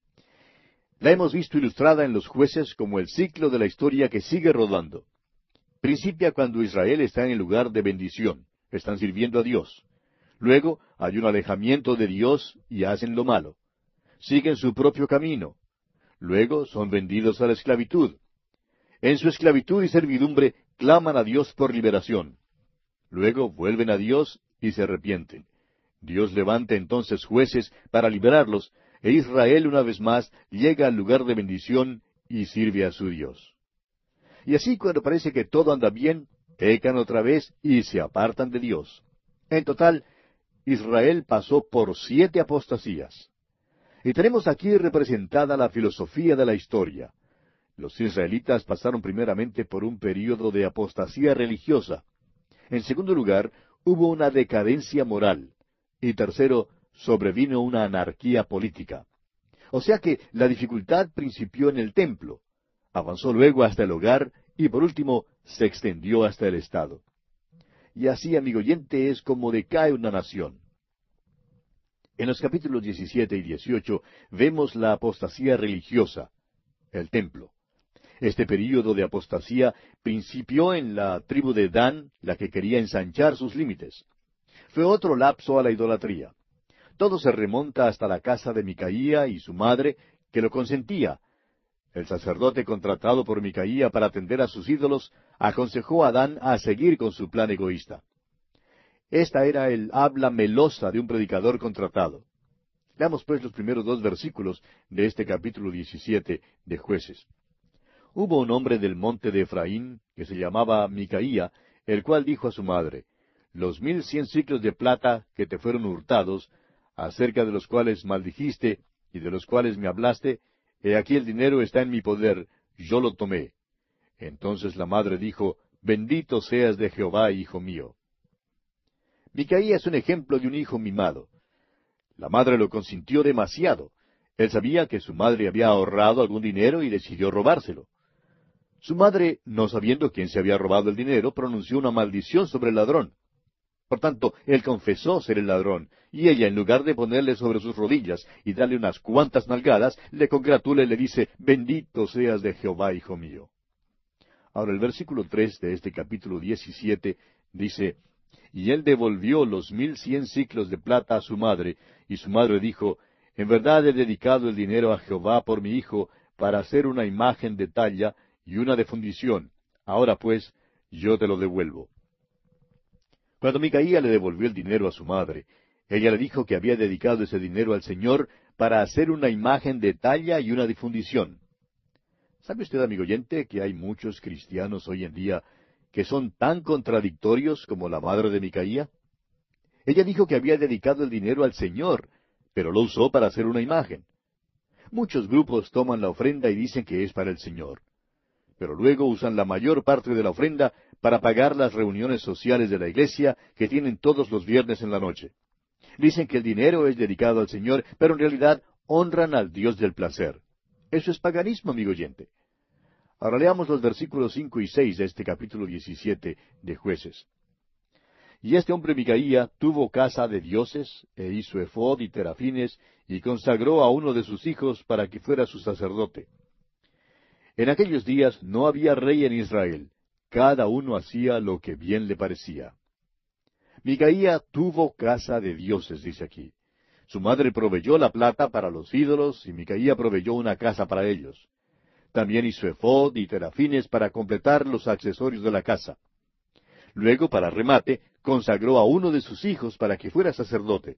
Speaker 1: La hemos visto ilustrada en los Jueces como el ciclo de la historia que sigue rodando. Principia cuando Israel está en el lugar de bendición, están sirviendo a Dios. Luego hay un alejamiento de Dios y hacen lo malo. Siguen su propio camino. Luego son vendidos a la esclavitud. En su esclavitud y servidumbre claman a Dios por liberación. Luego vuelven a Dios y se arrepienten. Dios levanta entonces jueces para liberarlos, e Israel una vez más llega al lugar de bendición y sirve a su Dios. Y así cuando parece que todo anda bien, pecan otra vez y se apartan de Dios. En total, Israel pasó por siete apostasías. Y tenemos aquí representada la filosofía de la historia. Los israelitas pasaron primeramente por un período de apostasía religiosa. En segundo lugar, hubo una decadencia moral. Y tercero, sobrevino una anarquía política. O sea que la dificultad principió en el templo, avanzó luego hasta el hogar y por último se extendió hasta el Estado. Y así, amigo oyente, es como decae una nación. En los capítulos diecisiete y dieciocho vemos la apostasía religiosa, el templo. Este período de apostasía principió en la tribu de Dan, la que quería ensanchar sus límites. Fue otro lapso a la idolatría. Todo se remonta hasta la casa de Micaía y su madre, que lo consentía. El sacerdote contratado por Micaía para atender a sus ídolos aconsejó a Adán a seguir con su plan egoísta. Esta era el habla melosa de un predicador contratado. Veamos pues los primeros dos versículos de este capítulo diecisiete de Jueces. Hubo un hombre del monte de Efraín, que se llamaba Micaía, el cual dijo a su madre, Los mil cien siclos de plata que te fueron hurtados, acerca de los cuales maldijiste y de los cuales me hablaste, he aquí el dinero está en mi poder, yo lo tomé. Entonces la madre dijo, Bendito seas de Jehová, hijo mío. Micaía es un ejemplo de un hijo mimado. La madre lo consintió demasiado. Él sabía que su madre había ahorrado algún dinero y decidió robárselo. Su madre, no sabiendo quién se había robado el dinero, pronunció una maldición sobre el ladrón. Por tanto, él confesó ser el ladrón, y ella, en lugar de ponerle sobre sus rodillas y darle unas cuantas nalgadas, le congratula y le dice, Bendito seas de Jehová, hijo mío. Ahora el versículo tres de este capítulo diecisiete dice, Y él devolvió los mil cien siclos de plata a su madre, y su madre dijo, En verdad he dedicado el dinero a Jehová por mi hijo, para hacer una imagen de talla y una de fundición. Ahora pues, yo te lo devuelvo. Cuando Micaía le devolvió el dinero a su madre, ella le dijo que había dedicado ese dinero al Señor para hacer una imagen de talla y una de fundición. ¿Sabe usted, amigo oyente, que hay muchos cristianos hoy en día que son tan contradictorios como la madre de Micaía? Ella dijo que había dedicado el dinero al Señor, pero lo usó para hacer una imagen. Muchos grupos toman la ofrenda y dicen que es para el Señor, pero luego usan la mayor parte de la ofrenda para pagar las reuniones sociales de la iglesia que tienen todos los viernes en la noche. Dicen que el dinero es dedicado al Señor, pero en realidad honran al Dios del placer. Eso es paganismo, amigo oyente. Ahora leamos los versículos cinco y seis de este capítulo diecisiete de Jueces. Y este hombre Micaía tuvo casa de dioses, e hizo efod y terafines, y consagró a uno de sus hijos para que fuera su sacerdote. En aquellos días no había rey en Israel, cada uno hacía lo que bien le parecía. Micaía tuvo casa de dioses, dice aquí. Su madre proveyó la plata para los ídolos, y Micaía proveyó una casa para ellos. También hizo efod y terafines para completar los accesorios de la casa. Luego, para remate, consagró a uno de sus hijos para que fuera sacerdote.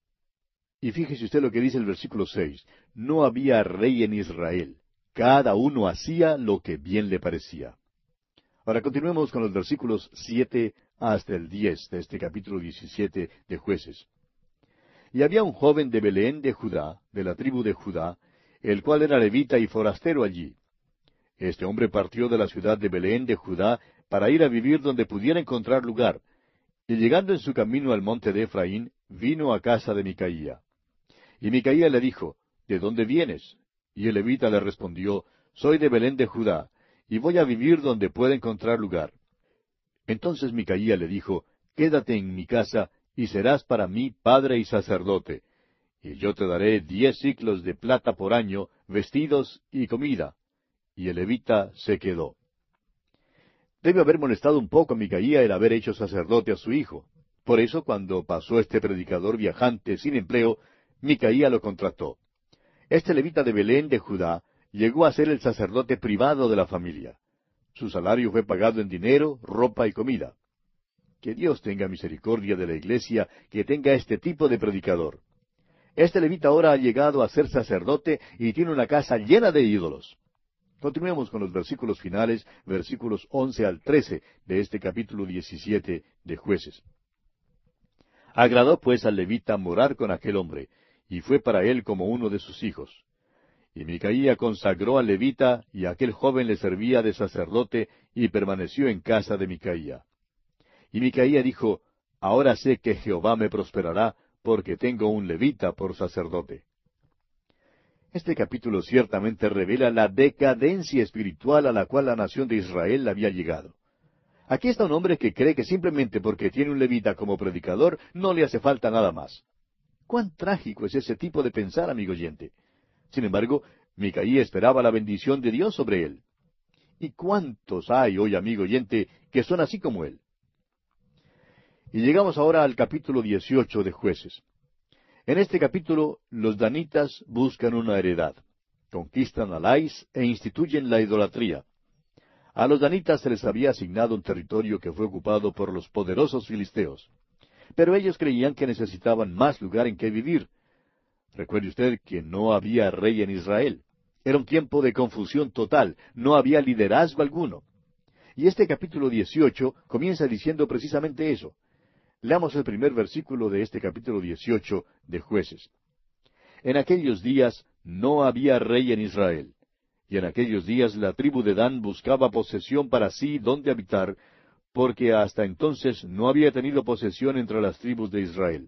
Speaker 1: Y fíjese usted lo que dice el versículo seis. No había rey en Israel. Cada uno hacía lo que bien le parecía. Ahora continuemos con los versículos siete hasta el diez de este capítulo diecisiete de Jueces. Y había un joven de Belén de Judá, de la tribu de Judá, el cual era levita y forastero allí. Este hombre partió de la ciudad de Belén de Judá para ir a vivir donde pudiera encontrar lugar, y llegando en su camino al monte de Efraín, vino a casa de Micaía. Y Micaía le dijo, ¿de dónde vienes? Y el levita le respondió, soy de Belén de Judá, y voy a vivir donde pueda encontrar lugar. Entonces Micaía le dijo, quédate en mi casa, y serás para mí padre y sacerdote, y yo te daré diez siclos de plata por año, vestidos y comida. Y el levita se quedó. Debe haber molestado un poco a Micaía el haber hecho sacerdote a su hijo. Por eso, cuando pasó este predicador viajante sin empleo, Micaía lo contrató. Este levita de Belén de Judá llegó a ser el sacerdote privado de la familia. Su salario fue pagado en dinero, ropa y comida. Que Dios tenga misericordia de la iglesia que tenga este tipo de predicador. Este levita ahora ha llegado a ser sacerdote y tiene una casa llena de ídolos. Continuemos con los versículos finales, versículos once al trece de este capítulo diecisiete de Jueces. Agradó pues al levita morar con aquel hombre, y fue para él como uno de sus hijos. Y Micaía consagró al levita, y aquel joven le servía de sacerdote, y permaneció en casa de Micaía. Y Micaía dijo, ahora sé que Jehová me prosperará, porque tengo un levita por sacerdote. Este capítulo ciertamente revela la decadencia espiritual a la cual la nación de Israel había llegado. Aquí está un hombre que cree que simplemente porque tiene un levita como predicador, no le hace falta nada más. Cuán trágico es ese tipo de pensar, amigo oyente. Sin embargo, Micaía esperaba la bendición de Dios sobre él. ¿Y cuántos hay hoy, amigo oyente, que son así como él? Y llegamos ahora al capítulo dieciocho de Jueces. En este capítulo, los danitas buscan una heredad. Conquistan a Lais e instituyen la idolatría. A los danitas se les había asignado un territorio que fue ocupado por los poderosos filisteos. Pero ellos creían que necesitaban más lugar en que vivir. Recuerde usted que no había rey en Israel. Era un tiempo de confusión total, no había liderazgo alguno. Y este capítulo dieciocho comienza diciendo precisamente eso. Leamos el primer versículo de este capítulo dieciocho de Jueces. En aquellos días no había rey en Israel, y en aquellos días la tribu de Dan buscaba posesión para sí donde habitar, porque hasta entonces no había tenido posesión entre las tribus de Israel.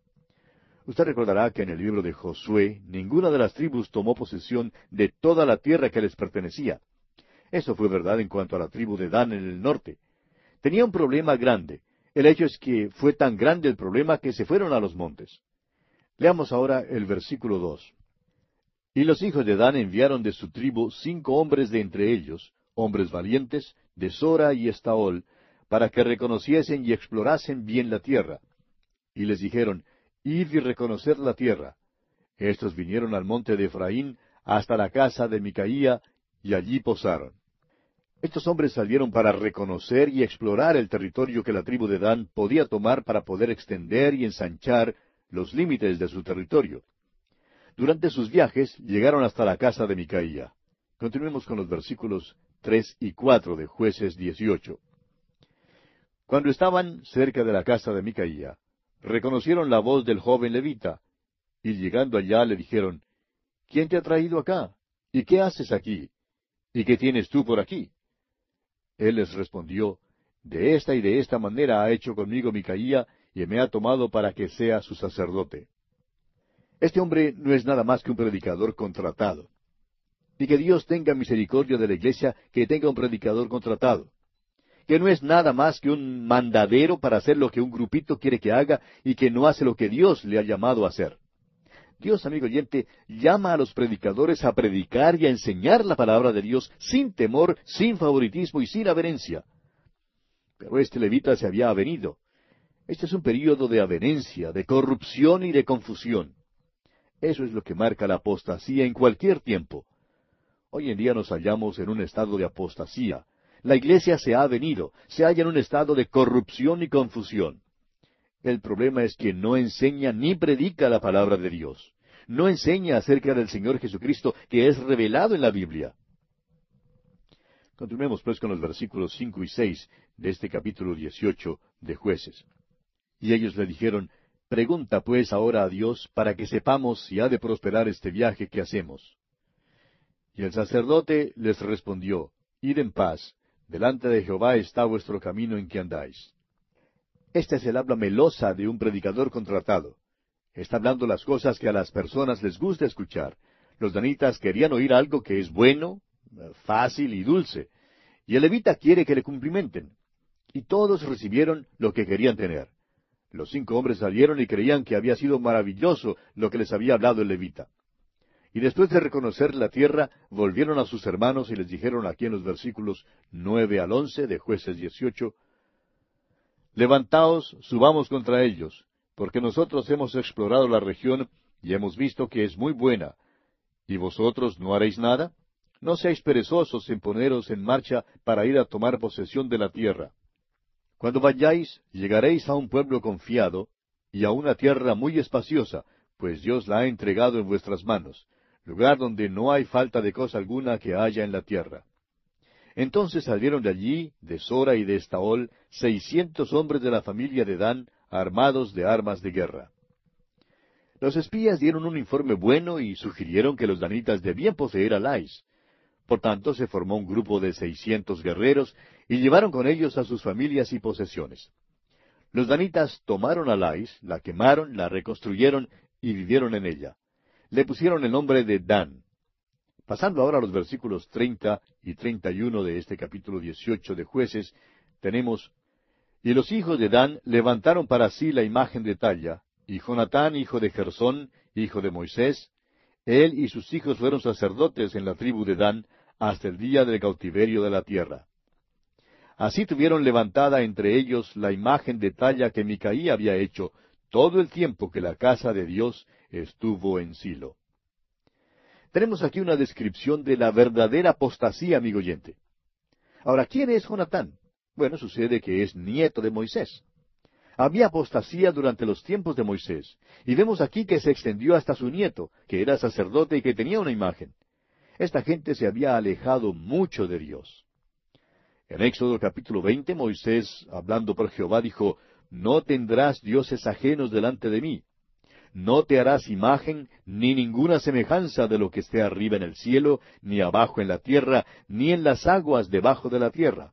Speaker 1: Usted recordará que en el libro de Josué ninguna de las tribus tomó posesión de toda la tierra que les pertenecía. Eso fue verdad en cuanto a la tribu de Dan en el norte. Tenía un problema grande. El hecho es que fue tan grande el problema que se fueron a los montes. Leamos ahora el versículo dos. Y los hijos de Dan enviaron de su tribu cinco hombres de entre ellos, hombres valientes, de Sora y Estaol, para que reconociesen y explorasen bien la tierra. Y les dijeron, id y reconocer la tierra. Estos vinieron al monte de Efraín hasta la casa de Micaía, y allí posaron. Estos hombres salieron para reconocer y explorar el territorio que la tribu de Dan podía tomar para poder extender y ensanchar los límites de su territorio. Durante sus viajes llegaron hasta la casa de Micaía. Continuemos con los versículos tres y cuatro de Jueces dieciocho. Cuando estaban cerca de la casa de Micaía, reconocieron la voz del joven levita, y llegando allá le dijeron, ¿quién te ha traído acá? ¿Y qué haces aquí? ¿Y qué tienes tú por aquí? Él les respondió, de esta y de esta manera ha hecho conmigo Micaía, y me ha tomado para que sea su sacerdote. Este hombre no es nada más que un predicador contratado. Y que Dios tenga misericordia de la iglesia que tenga un predicador contratado. Que no es nada más que un mandadero para hacer lo que un grupito quiere que haga y que no hace lo que Dios le ha llamado a hacer. Dios, amigo oyente, llama a los predicadores a predicar y a enseñar la palabra de Dios sin temor, sin favoritismo y sin averencia. Pero este levita se había avenido. Este es un período de avenencia, de corrupción y de confusión. Eso es lo que marca la apostasía en cualquier tiempo. Hoy en día nos hallamos en un estado de apostasía. La iglesia se ha venido, se halla en un estado de corrupción y confusión. El problema es que no enseña ni predica la palabra de Dios. No enseña acerca del Señor Jesucristo que es revelado en la Biblia. Continuemos pues con los versículos cinco y seis de este capítulo dieciocho de Jueces. Y ellos le dijeron, Pregunta pues ahora a Dios para que sepamos si ha de prosperar este viaje que hacemos. Y el sacerdote les respondió, Id en paz, delante de Jehová está vuestro camino en que andáis. Esta es el habla melosa de un predicador contratado. Está hablando las cosas que a las personas les gusta escuchar. Los danitas querían oír algo que es bueno, fácil y dulce. Y el levita quiere que le cumplimenten. Y todos recibieron lo que querían tener. Los cinco hombres salieron y creían que había sido maravilloso lo que les había hablado el levita. Y después de reconocer la tierra, volvieron a sus hermanos y les dijeron aquí en los versículos nueve al once de Jueces dieciocho, Levantaos, subamos contra ellos, porque nosotros hemos explorado la región y hemos visto que es muy buena. ¿Y vosotros no haréis nada? No seáis perezosos en poneros en marcha para ir a tomar posesión de la tierra. Cuando vayáis, llegaréis a un pueblo confiado y a una tierra muy espaciosa, pues Dios la ha entregado en vuestras manos, lugar donde no hay falta de cosa alguna que haya en la tierra. Entonces salieron de allí, de Sora y de Estaol, seiscientos hombres de la familia de Dan, armados de armas de guerra. Los espías dieron un informe bueno y sugirieron que los danitas debían poseer a Lais. Por tanto, se formó un grupo de seiscientos guerreros y llevaron con ellos a sus familias y posesiones. Los danitas tomaron a Lais, la quemaron, la reconstruyeron y vivieron en ella. Le pusieron el nombre de Dan. Pasando ahora a los versículos treinta y treinta y uno de este capítulo dieciocho de Jueces, tenemos, Y los hijos de Dan levantaron para sí la imagen de talla, y Jonatán, hijo de Gersón, hijo de Moisés, él y sus hijos fueron sacerdotes en la tribu de Dan hasta el día del cautiverio de la tierra. Así tuvieron levantada entre ellos la imagen de talla que Micaía había hecho todo el tiempo que la casa de Dios estuvo en Silo. Tenemos aquí una descripción de la verdadera apostasía, amigo oyente. Ahora, ¿quién es Jonatán? Bueno, sucede que es nieto de Moisés. Había apostasía durante los tiempos de Moisés, y vemos aquí que se extendió hasta su nieto, que era sacerdote y que tenía una imagen. Esta gente se había alejado mucho de Dios. En Éxodo capítulo veinte, Moisés, hablando por Jehová, dijo, No tendrás dioses ajenos delante de mí. No te harás imagen, ni ninguna semejanza de lo que esté arriba en el cielo, ni abajo en la tierra, ni en las aguas debajo de la tierra.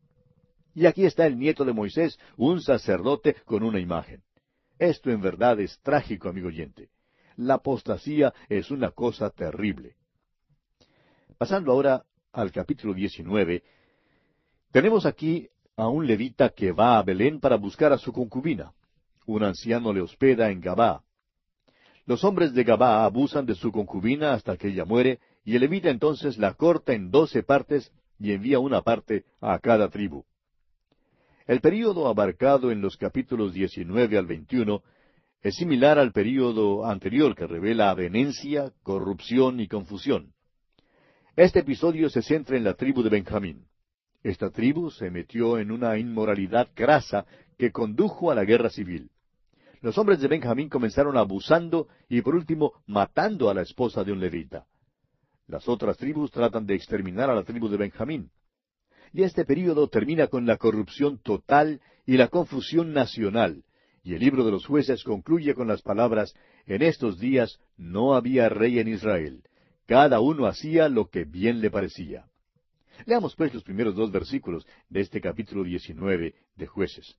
Speaker 1: Y aquí está el nieto de Moisés, un sacerdote con una imagen. Esto en verdad es trágico, amigo oyente. La apostasía es una cosa terrible. Pasando ahora al capítulo diecinueve, tenemos aquí a un levita que va a Belén para buscar a su concubina. Un anciano le hospeda en Gabá. Los hombres de Gabá abusan de su concubina hasta que ella muere, y el levita entonces la corta en doce partes y envía una parte a cada tribu. El período abarcado en los capítulos diecinueve al veintiuno es similar al período anterior que revela avenencia, corrupción y confusión. Este episodio se centra en la tribu de Benjamín. Esta tribu se metió en una inmoralidad grasa que condujo a la guerra civil. Los hombres de Benjamín comenzaron abusando y por último matando a la esposa de un levita. Las otras tribus tratan de exterminar a la tribu de Benjamín. Y este período termina con la corrupción total y la confusión nacional. Y el libro de los Jueces concluye con las palabras, En estos días no había rey en Israel. Cada uno hacía lo que bien le parecía. Leamos pues los primeros dos versículos de este capítulo diecinueve de Jueces.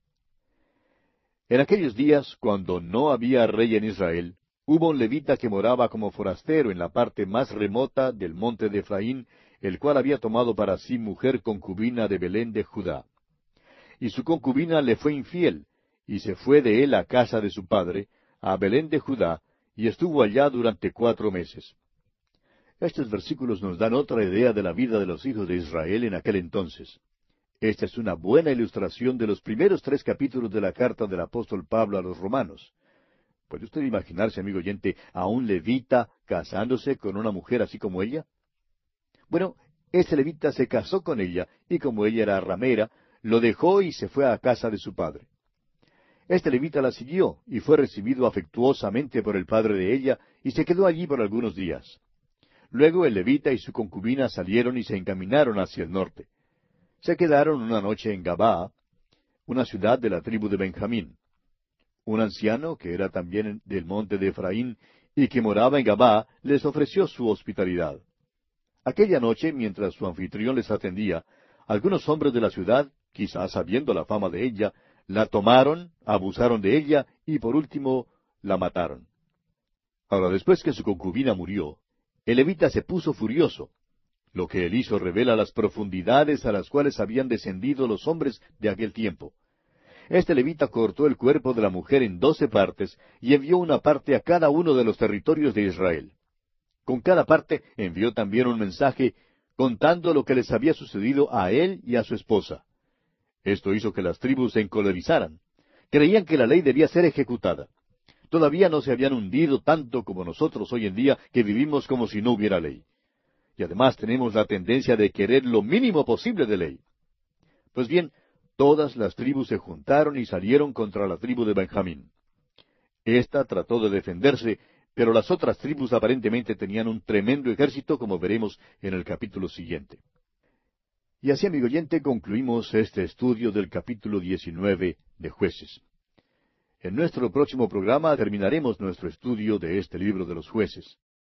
Speaker 1: En aquellos días, cuando no había rey en Israel, hubo un levita que moraba como forastero en la parte más remota del monte de Efraín, el cual había tomado para sí mujer concubina de Belén de Judá. Y su concubina le fue infiel, y se fue de él a casa de su padre, a Belén de Judá, y estuvo allá durante cuatro meses. Estos versículos nos dan otra idea de la vida de los hijos de Israel en aquel entonces. Esta es una buena ilustración de los primeros tres capítulos de la carta del apóstol Pablo a los romanos. ¿Puede usted imaginarse, amigo oyente, a un levita casándose con una mujer así como ella? Bueno, ese levita se casó con ella, y como ella era ramera, lo dejó y se fue a casa de su padre. Este levita la siguió, y fue recibido afectuosamente por el padre de ella, y se quedó allí por algunos días. Luego el levita y su concubina salieron y se encaminaron hacia el norte. Se quedaron una noche en Gabaa, una ciudad de la tribu de Benjamín. Un anciano, que era también del monte de Efraín, y que moraba en Gabaa, les ofreció su hospitalidad. Aquella noche, mientras su anfitrión les atendía, algunos hombres de la ciudad, quizás sabiendo la fama de ella, la tomaron, abusaron de ella, y por último, la mataron. Ahora, después que su concubina murió, el levita se puso furioso. Lo que él hizo revela las profundidades a las cuales habían descendido los hombres de aquel tiempo. Este levita cortó el cuerpo de la mujer en doce partes y envió una parte a cada uno de los territorios de Israel. Con cada parte envió también un mensaje contando lo que les había sucedido a él y a su esposa. Esto hizo que las tribus se encolerizaran. Creían que la ley debía ser ejecutada. Todavía no se habían hundido tanto como nosotros hoy en día, que vivimos como si no hubiera ley. Y además tenemos la tendencia de querer lo mínimo posible de ley. Pues bien, todas las tribus se juntaron y salieron contra la tribu de Benjamín. Esta trató de defenderse, pero las otras tribus aparentemente tenían un tremendo ejército, como veremos en el capítulo siguiente. Y así, amigo oyente, concluimos este estudio del capítulo diecinueve de Jueces. En nuestro próximo programa terminaremos nuestro estudio de este libro de los Jueces.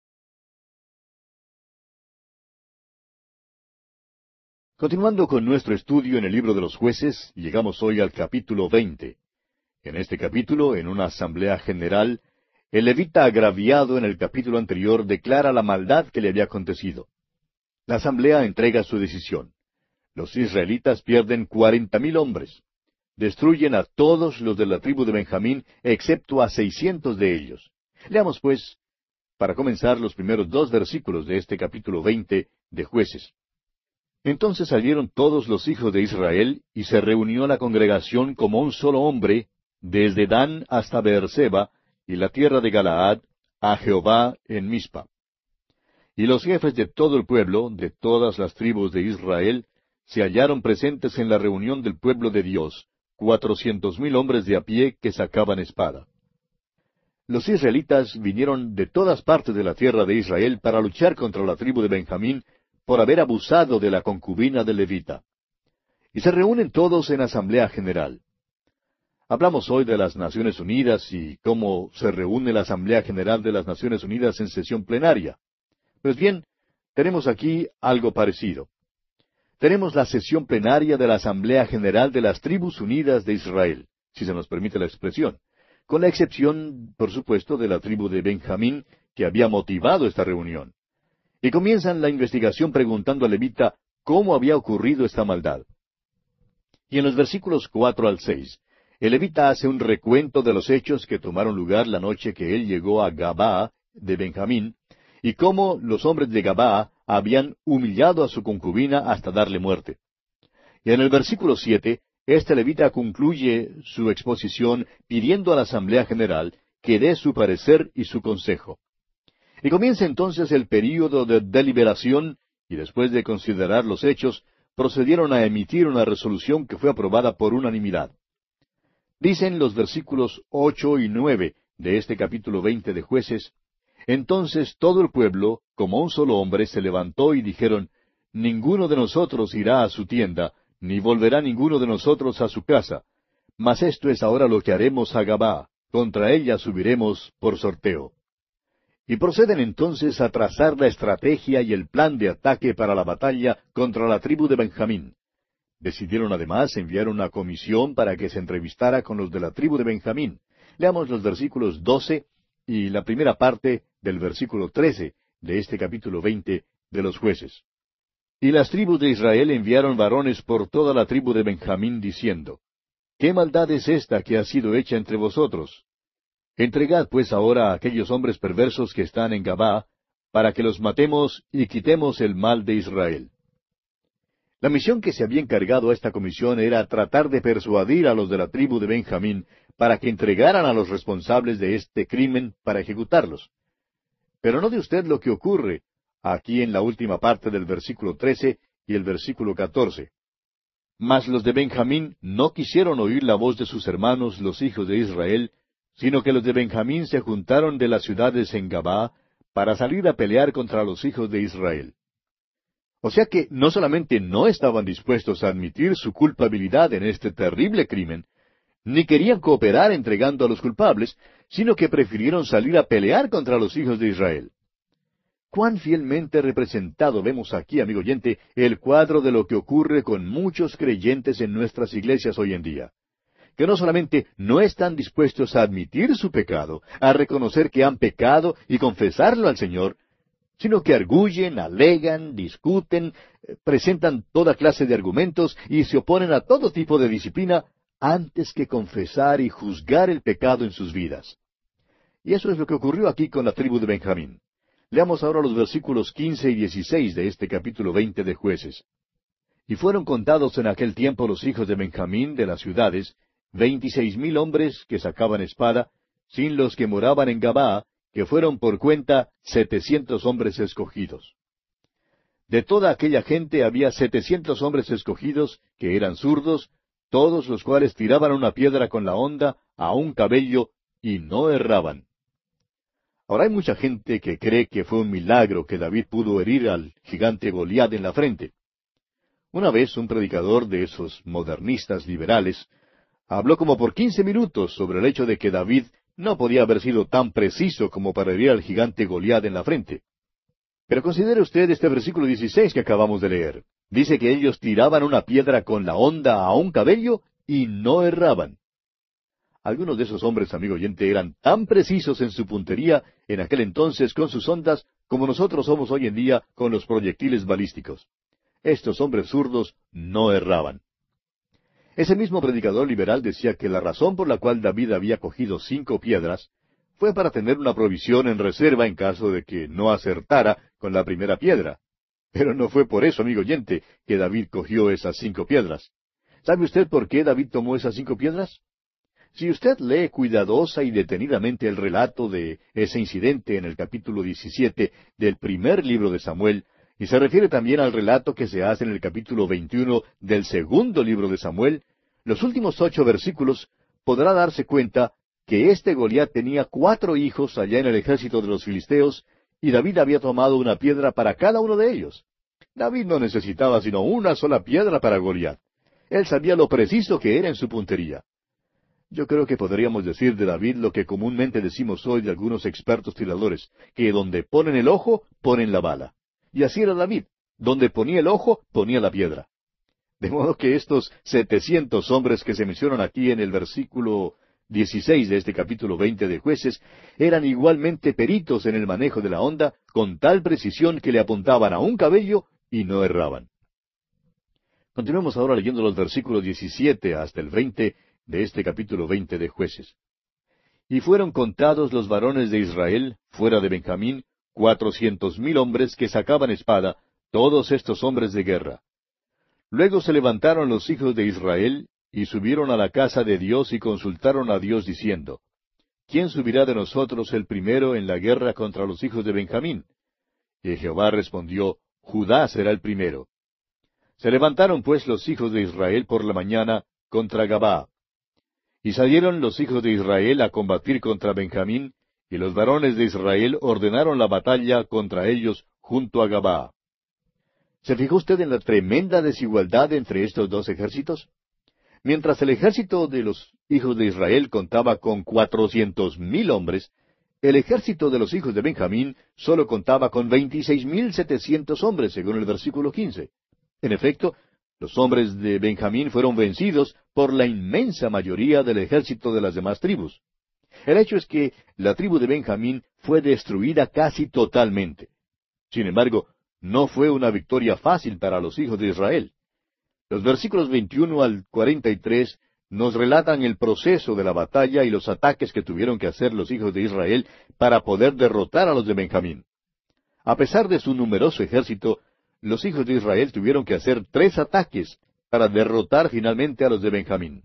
Speaker 1: Continuando con nuestro estudio en el libro de los Jueces, llegamos hoy al capítulo veinte. En este capítulo, en una asamblea general, el levita agraviado en el capítulo anterior declara la maldad que le había acontecido. La asamblea entrega su decisión. Los israelitas pierden cuarenta mil hombres. Destruyen a todos los de la tribu de Benjamín, excepto a seiscientos de ellos. Leamos, pues, para comenzar, los primeros dos versículos de este capítulo veinte de Jueces. Entonces salieron todos los hijos de Israel, y se reunió la congregación como un solo hombre, desde Dan hasta Beerseba, y la tierra de Galaad, a Jehová en Mizpa. Y los jefes de todo el pueblo, de todas las tribus de Israel, se hallaron presentes en la reunión del pueblo de Dios, cuatrocientos mil hombres de a pie que sacaban espada. Los israelitas vinieron de todas partes de la tierra de Israel para luchar contra la tribu de Benjamín por haber abusado de la concubina del levita. Y se reúnen todos en asamblea general. Hablamos hoy de las Naciones Unidas y cómo se reúne la Asamblea General de las Naciones Unidas en sesión plenaria. Pues bien, tenemos aquí algo parecido. Tenemos la sesión plenaria de la Asamblea General de las Tribus Unidas de Israel, si se nos permite la expresión, con la excepción, por supuesto, de la tribu de Benjamín, que había motivado esta reunión. Y comienzan la investigación preguntando al levita cómo había ocurrido esta maldad. Y en los versículos cuatro al seis, el levita hace un recuento de los hechos que tomaron lugar la noche que él llegó a Gabaa de Benjamín, y cómo los hombres de Gabaa habían humillado a su concubina hasta darle muerte. Y en el versículo siete, este levita concluye su exposición pidiendo a la Asamblea General que dé su parecer y su consejo. Y comienza entonces el período de deliberación, y después de considerar los hechos, procedieron a emitir una resolución que fue aprobada por unanimidad. Dicen los versículos ocho y nueve de este capítulo veinte de Jueces: Entonces todo el pueblo, como un solo hombre, se levantó y dijeron: Ninguno de nosotros irá a su tienda, ni volverá ninguno de nosotros a su casa. Mas esto es ahora lo que haremos a Gabaa, contra ella subiremos por sorteo. Y proceden entonces a trazar la estrategia y el plan de ataque para la batalla contra la tribu de Benjamín. Decidieron además enviar una comisión para que se entrevistara con los de la tribu de Benjamín. Leamos los versículos doce y la primera parte del versículo trece de este capítulo veinte de los Jueces. Y las tribus de Israel enviaron varones por toda la tribu de Benjamín, diciendo: ¿Qué maldad es esta que ha sido hecha entre vosotros? Entregad pues ahora a aquellos hombres perversos que están en Gabaa, para que los matemos y quitemos el mal de Israel. La misión que se había encargado a esta comisión era tratar de persuadir a los de la tribu de Benjamín para que entregaran a los responsables de este crimen para ejecutarlos. Pero note usted lo que ocurre aquí en la última parte del versículo trece y el versículo catorce. Mas los de Benjamín no quisieron oír la voz de sus hermanos, los hijos de Israel, sino que los de Benjamín se juntaron de las ciudades en Gabaa para salir a pelear contra los hijos de Israel. O sea que no solamente no estaban dispuestos a admitir su culpabilidad en este terrible crimen, ni querían cooperar entregando a los culpables, sino que prefirieron salir a pelear contra los hijos de Israel. Cuán fielmente representado vemos aquí, amigo oyente, el cuadro de lo que ocurre con muchos creyentes en nuestras iglesias hoy en día, que no solamente no están dispuestos a admitir su pecado, a reconocer que han pecado y confesarlo al Señor, sino que arguyen, alegan, discuten, presentan toda clase de argumentos y se oponen a todo tipo de disciplina antes que confesar y juzgar el pecado en sus vidas. Y eso es lo que ocurrió aquí con la tribu de Benjamín. Leamos ahora los versículos quince y dieciséis de este capítulo veinte de Jueces. Y fueron contados en aquel tiempo los hijos de Benjamín de las ciudades, veintiséis mil hombres que sacaban espada, sin los que moraban en Gabaa, que fueron por cuenta setecientos hombres escogidos. De toda aquella gente había setecientos hombres escogidos, que eran zurdos, todos los cuales tiraban una piedra con la honda a un cabello, y no erraban. Ahora hay mucha gente que cree que fue un milagro que David pudo herir al gigante Goliat en la frente. Una vez un predicador de esos modernistas liberales habló como por quince minutos sobre el hecho de que David no podía haber sido tan preciso como para herir al gigante Goliat en la frente. Pero considere usted este versículo dieciséis que acabamos de leer. Dice que ellos tiraban una piedra con la honda a un cabello y no erraban. Algunos de esos hombres, amigo oyente, eran tan precisos en su puntería en aquel entonces con sus ondas como nosotros somos hoy en día con los proyectiles balísticos. Estos hombres zurdos no erraban. Ese mismo predicador liberal decía que la razón por la cual David había cogido cinco piedras fue para tener una provisión en reserva en caso de que no acertara con la primera piedra. Pero no fue por eso, amigo oyente, que David cogió esas cinco piedras. ¿Sabe usted por qué David tomó esas cinco piedras? Si usted lee cuidadosa y detenidamente el relato de ese incidente en el capítulo diecisiete del primer libro de Samuel, y se refiere también al relato que se hace en el capítulo veintiuno del segundo libro de Samuel, los últimos ocho versículos, podrá darse cuenta que este Goliat tenía cuatro hijos allá en el ejército de los filisteos, y David había tomado una piedra para cada uno de ellos. David no necesitaba sino una sola piedra para Goliat. Él sabía lo preciso que era en su puntería. Yo creo que podríamos decir de David lo que comúnmente decimos hoy de algunos expertos tiradores, que donde ponen el ojo, ponen la bala. Y así era David. Donde ponía el ojo, ponía la piedra. De modo que estos setecientos hombres que se mencionan aquí en el versículo dieciséis de este capítulo veinte de Jueces, eran igualmente peritos en el manejo de la honda, con tal precisión que le apuntaban a un cabello y no erraban. Continuemos ahora leyendo los versículos diecisiete hasta el veinte de este capítulo veinte de Jueces. Y fueron contados los varones de Israel, fuera de Benjamín, cuatrocientos mil hombres que sacaban espada, todos estos hombres de guerra. Luego se levantaron los hijos de Israel, y subieron a la casa de Dios y consultaron a Dios diciendo, ¿quién subirá de nosotros el primero en la guerra contra los hijos de Benjamín? Y Jehová respondió, Judá será el primero. Se levantaron pues los hijos de Israel por la mañana contra Gabaa. Y salieron los hijos de Israel a combatir contra Benjamín, y los varones de Israel ordenaron la batalla contra ellos junto a Gabaa. ¿Se fijó usted en la tremenda desigualdad entre estos dos ejércitos? Mientras el ejército de los hijos de Israel contaba con cuatrocientos mil hombres, el ejército de los hijos de Benjamín solo contaba con veintiséis mil setecientos hombres, según el versículo quince. En efecto, los hombres de Benjamín fueron vencidos por la inmensa mayoría del ejército de las demás tribus. El hecho es que la tribu de Benjamín fue destruida casi totalmente. Sin embargo, no fue una victoria fácil para los hijos de Israel. Los versículos veintiuno al cuarenta y tres nos relatan el proceso de la batalla y los ataques que tuvieron que hacer los hijos de Israel para poder derrotar a los de Benjamín. A pesar de su numeroso ejército, los hijos de Israel tuvieron que hacer tres ataques para derrotar finalmente a los de Benjamín.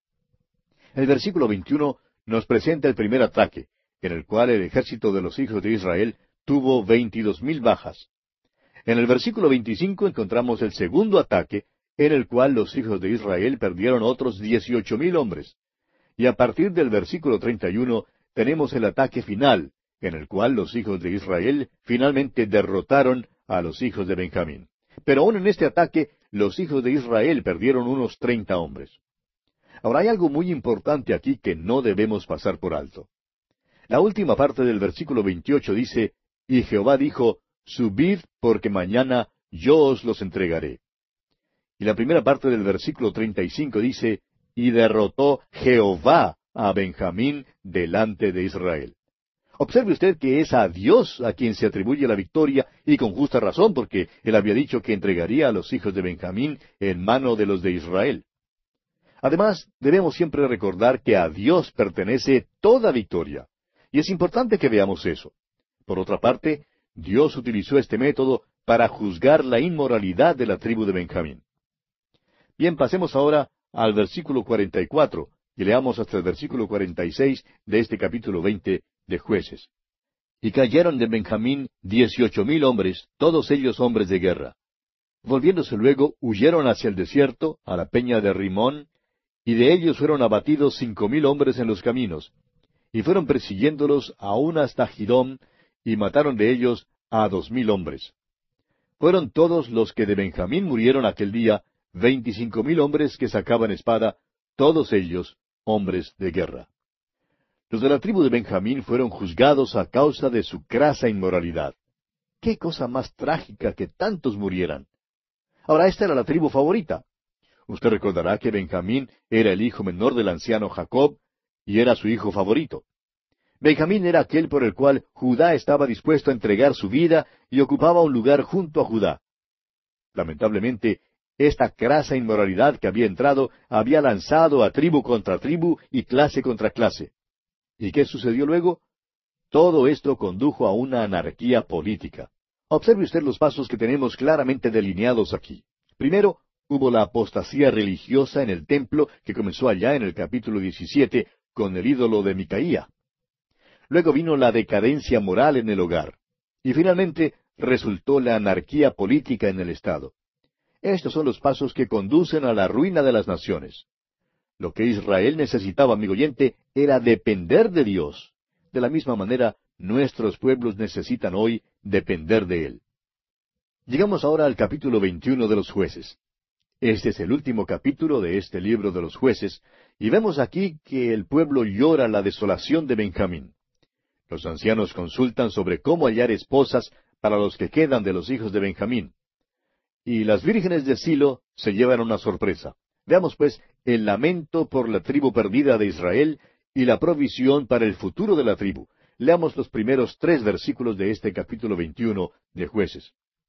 Speaker 1: El versículo veintiuno nos presenta el primer ataque, en el cual el ejército de los hijos de Israel tuvo veintidós mil bajas. En el versículo veinticinco encontramos el segundo ataque, en el cual los hijos de Israel perdieron otros dieciocho mil hombres. Y a partir del versículo treinta y uno tenemos el ataque final, en el cual los hijos de Israel finalmente derrotaron a los hijos de Benjamín. Pero aún en este ataque, los hijos de Israel perdieron unos treinta hombres. Ahora hay algo muy importante aquí que no debemos pasar por alto. La última parte del versículo veintiocho dice, y Jehová dijo, subid, porque mañana yo os los entregaré. Y la primera parte del versículo treinta y cinco dice, y derrotó Jehová a Benjamín delante de Israel. Observe usted que es a Dios a quien se atribuye la victoria, y con justa razón, porque él había dicho que entregaría a los hijos de Benjamín en mano de los de Israel. Además, debemos siempre recordar que a Dios pertenece toda victoria, y es importante que veamos eso. Por otra parte, Dios utilizó este método para juzgar la inmoralidad de la tribu de Benjamín. Bien, pasemos ahora al versículo cuarenta y cuatro, y leamos hasta el versículo cuarenta y seis de este capítulo veinte de Jueces. Y cayeron de Benjamín dieciocho mil hombres, todos ellos hombres de guerra. Volviéndose luego, huyeron hacia el desierto, a la peña de Rimón, y de ellos fueron abatidos cinco mil hombres en los caminos, y fueron persiguiéndolos aún hasta Gidom, y mataron de ellos a dos mil hombres. Fueron todos los que de Benjamín murieron aquel día, veinticinco mil hombres que sacaban espada, todos ellos hombres de guerra. Los de la tribu de Benjamín fueron juzgados a causa de su crasa inmoralidad. ¡Qué cosa más trágica que tantos murieran! Ahora, esta era la tribu favorita. Usted recordará que Benjamín era el hijo menor del anciano Jacob, y era su hijo favorito. Benjamín era aquel por el cual Judá estaba dispuesto a entregar su vida y ocupaba un lugar junto a Judá. Lamentablemente, esta crasa inmoralidad que había entrado había lanzado a tribu contra tribu y clase contra clase. ¿Y qué sucedió luego? Todo esto condujo a una anarquía política. Observe usted los pasos que tenemos claramente delineados aquí. Primero, hubo la apostasía religiosa en el templo que comenzó allá en el capítulo diecisiete con el ídolo de Micaía. Luego vino la decadencia moral en el hogar. Y finalmente resultó la anarquía política en el Estado. Estos son los pasos que conducen a la ruina de las naciones. Lo que Israel necesitaba, amigo oyente, era depender de Dios. De la misma manera, nuestros pueblos necesitan hoy depender de Él. Llegamos ahora al capítulo veintiuno de los Jueces. Este es el último capítulo de este libro de los Jueces, y vemos aquí que el pueblo llora la desolación de Benjamín. Los ancianos consultan sobre cómo hallar esposas para los que quedan de los hijos de Benjamín. Y las vírgenes de Silo se llevan una sorpresa. Veamos pues el lamento por la tribu perdida de Israel y la provisión para el futuro de la tribu. Leamos los primeros tres versículos de este capítulo veintiuno de Jueces.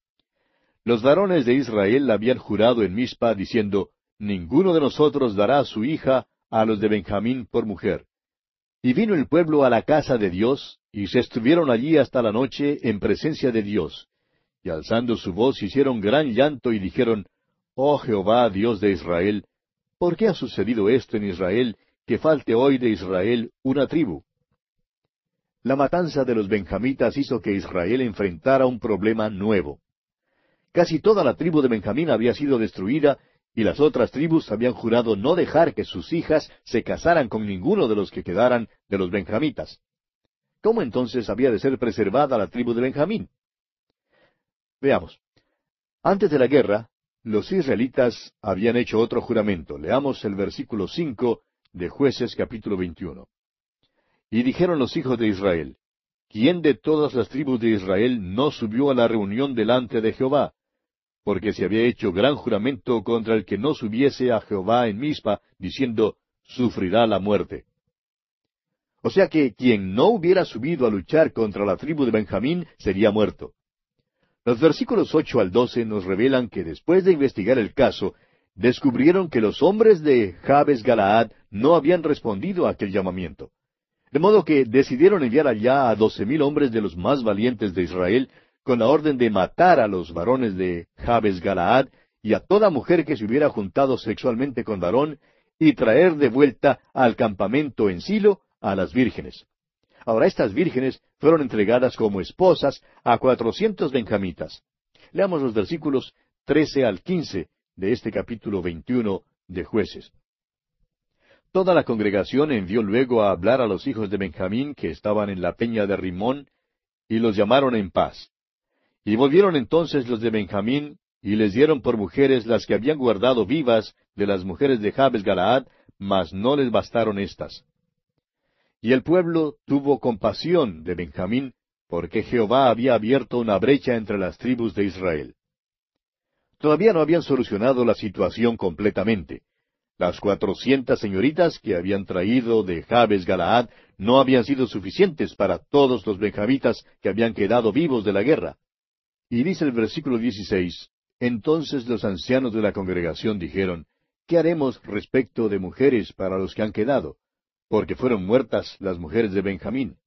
Speaker 1: Los varones de Israel habían jurado en Mizpa, diciendo, ninguno de nosotros dará a su hija a los de Benjamín por mujer. Y vino el pueblo a la casa de Dios, y se estuvieron allí hasta la noche en presencia de Dios. Y alzando su voz hicieron gran llanto y dijeron, Oh Jehová, Dios de Israel, ¿por qué ha sucedido esto en Israel, que falte hoy de Israel una tribu? La matanza de los benjamitas hizo que Israel enfrentara un problema nuevo. Casi toda la tribu de Benjamín había sido destruida, y las otras tribus habían jurado no dejar que sus hijas se casaran con ninguno de los que quedaran de los benjamitas. ¿Cómo entonces había de ser preservada la tribu de Benjamín? Veamos. Antes de la guerra, los israelitas habían hecho otro juramento. Leamos el versículo cinco de Jueces capítulo veintiuno. Y dijeron los hijos de Israel, ¿quién de todas las tribus de Israel no subió a la reunión delante de Jehová? Porque se había hecho gran juramento contra el que no subiese a Jehová en Mizpa, diciendo, sufrirá la muerte. O sea que quien no hubiera subido a luchar contra la tribu de Benjamín sería muerto. Los versículos ocho al doce nos revelan que después de investigar el caso, descubrieron que los hombres de Jabes Galaad no habían respondido a aquel llamamiento. De modo que decidieron enviar allá a doce mil hombres de los más valientes de Israel, con la orden de matar a los varones de Jabes Galaad y a toda mujer que se hubiera juntado sexualmente con varón, y traer de vuelta al campamento en Silo a las vírgenes. Ahora, estas vírgenes fueron entregadas como esposas a cuatrocientos benjamitas. Leamos los versículos trece al quince de este capítulo veintiuno de Jueces. Toda la congregación envió luego a hablar a los hijos de Benjamín que estaban en la peña de Rimón, y los llamaron en paz. Y volvieron entonces los de Benjamín, y les dieron por mujeres las que habían guardado vivas de las mujeres de Jabes Galaad, mas no les bastaron éstas. Y el pueblo tuvo compasión de Benjamín, porque Jehová había abierto una brecha entre las tribus de Israel. Todavía no habían solucionado la situación completamente. Las cuatrocientas señoritas que habían traído de Jabes Galaad no habían sido suficientes para todos los benjamitas que habían quedado vivos de la guerra. Y dice el versículo dieciséis, entonces los ancianos de la congregación dijeron, ¿qué haremos respecto de mujeres para los que han quedado? Porque fueron muertas las mujeres de Benjamín.